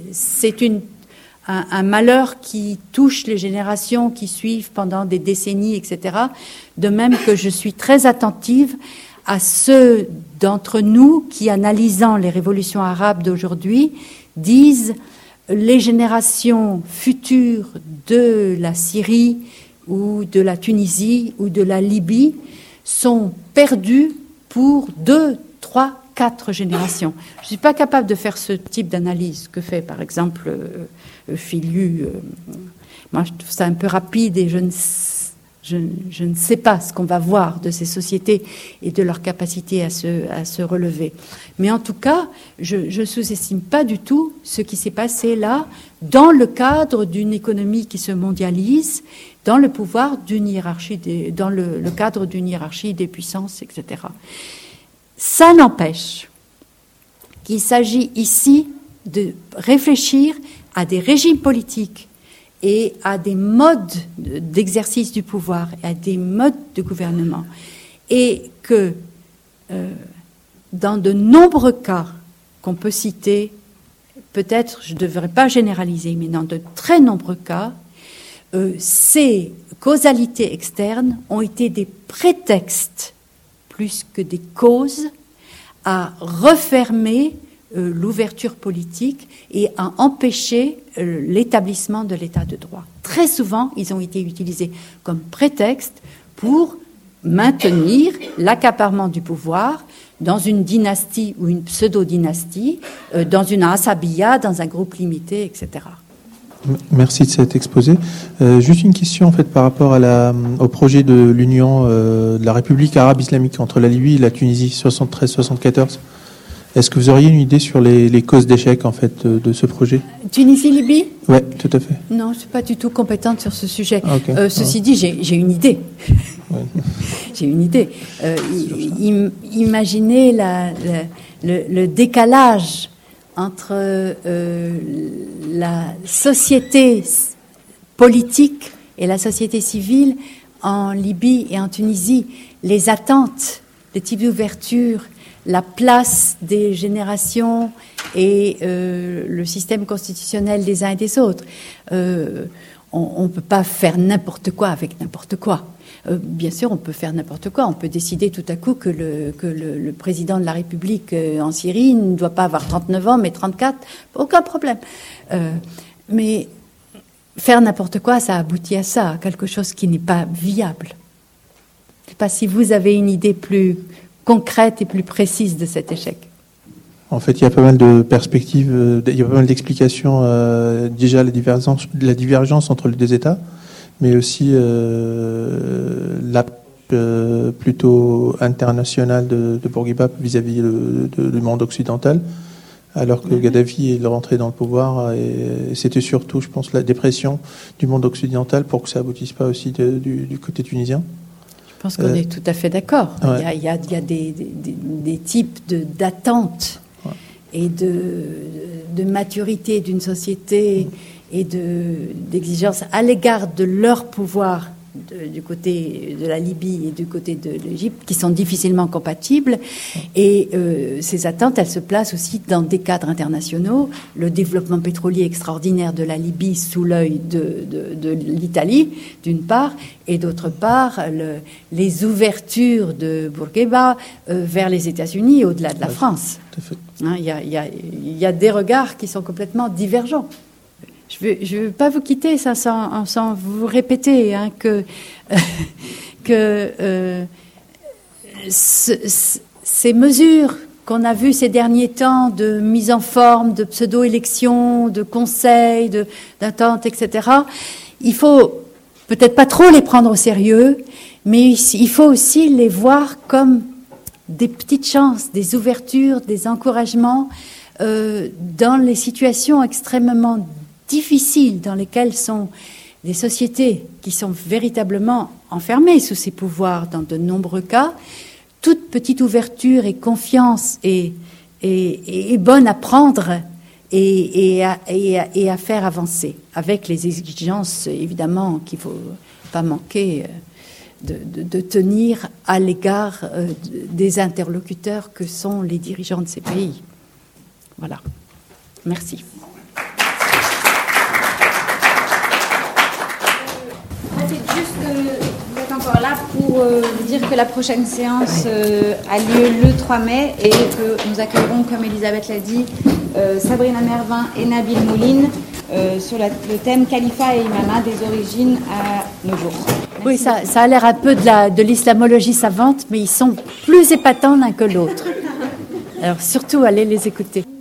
Speaker 2: un malheur qui touche les générations qui suivent pendant des décennies, etc. De même que je suis très attentive à ceux d'entre nous qui, analysant les révolutions arabes d'aujourd'hui, disent les générations futures de la Syrie ou de la Tunisie ou de la Libye sont perdues pour 2, 3, 4 générations. Je ne suis pas capable de faire ce type d'analyse que fait, par exemple, Filiu. Moi, je trouve ça un peu rapide et je ne sais pas ce qu'on va voir de ces sociétés et de leur capacité à se relever. Mais en tout cas, je ne sous-estime pas du tout ce qui s'est passé là, dans le cadre d'une économie qui se mondialise, dans le pouvoir d'une hiérarchie, dans le cadre d'une hiérarchie des puissances, etc. Ça n'empêche qu'il s'agit ici de réfléchir à des régimes politiques et à des modes d'exercice du pouvoir, et à des modes de gouvernement. Et que dans de nombreux cas qu'on peut citer, peut-être je ne devrais pas généraliser, mais dans de très nombreux cas, ces causalités externes ont été des prétextes plus que des causes à refermer l'ouverture politique et à empêcher l'établissement de l'état de droit. Très souvent, ils ont été utilisés comme prétexte pour maintenir l'accaparement du pouvoir dans une dynastie ou une pseudo-dynastie, dans une asabiya, dans un groupe limité, etc.
Speaker 6: Merci de cet exposé. Juste une question en fait par rapport au projet de l'Union de la République arabe islamique entre la Libye et la Tunisie 73-74. Est-ce que vous auriez une idée sur les causes d'échec en fait de ce projet ?
Speaker 2: Tunisie-Libye ?
Speaker 6: Oui, tout à fait.
Speaker 2: Non, je ne suis pas du tout compétente sur ce sujet.
Speaker 6: Okay.
Speaker 2: Ceci dit, j'ai une idée.
Speaker 6: Ouais.
Speaker 2: J'ai une idée. Imaginez le décalage entre la société politique et la société civile en Libye et en Tunisie, les attentes, le type d'ouverture, la place des générations et le système constitutionnel des uns et des autres. On ne peut pas faire n'importe quoi avec n'importe quoi. Bien sûr, on peut faire n'importe quoi. On peut décider tout à coup que le président de la République en Syrie ne doit pas avoir 39 ans, mais 34. Aucun problème. Mais faire n'importe quoi, ça aboutit à ça, à quelque chose qui n'est pas viable. Je ne sais pas si vous avez une idée plus concrète et plus précise de cet échec.
Speaker 6: En fait, il y a pas mal de perspectives, il y a pas mal d'explications. Déjà, la divergence entre les deux États, mais aussi l'approche plutôt internationale de Bourguiba vis-à-vis du monde occidental, alors que Kadhafi est rentré dans le pouvoir. Et c'était surtout, je pense, la dépression du monde occidental pour que ça aboutisse pas aussi du côté tunisien.
Speaker 2: Je pense qu'on est tout à fait d'accord.
Speaker 6: Ouais.
Speaker 2: Il y a des types d'attentes et de maturité d'une société et d'exigence à l'égard de leur pouvoir du côté de la Libye et du côté de l'Égypte qui sont difficilement compatibles. Et ces attentes, elles se placent aussi dans des cadres internationaux. Le développement pétrolier extraordinaire de la Libye sous l'œil de l'Italie, d'une part, et d'autre part, les ouvertures de Bourguiba vers les États-Unis au-delà de la France. Hein, il y a des regards qui sont complètement divergents. Je ne veux pas vous quitter ça sans vous répéter hein, que ces mesures qu'on a vu ces derniers temps de mise en forme, de pseudo-élections, de conseils, d'attentes, etc., il faut peut-être pas trop les prendre au sérieux, mais il faut aussi les voir comme des petites chances, des ouvertures, des encouragements dans les situations extrêmement difficiles dans lesquelles sont des sociétés qui sont véritablement enfermées sous ces pouvoirs dans de nombreux cas. Toute petite ouverture et confiance est bonne à prendre et à faire avancer, avec les exigences évidemment qu'il ne faut pas manquer de tenir à l'égard des interlocuteurs que sont les dirigeants de ces pays. Voilà. Merci.
Speaker 1: C'est juste, vous êtes encore là pour vous dire que la prochaine séance a lieu le 3 mai et que nous accueillerons, comme Elisabeth l'a dit, Sabrina Mervin et Nabil Mouline sur le thème Califat et Imama des origines à nos jours.
Speaker 2: Oui, ça a l'air un peu de l'islamologie savante, mais ils sont plus épatants l'un que l'autre. Alors surtout, allez les écouter.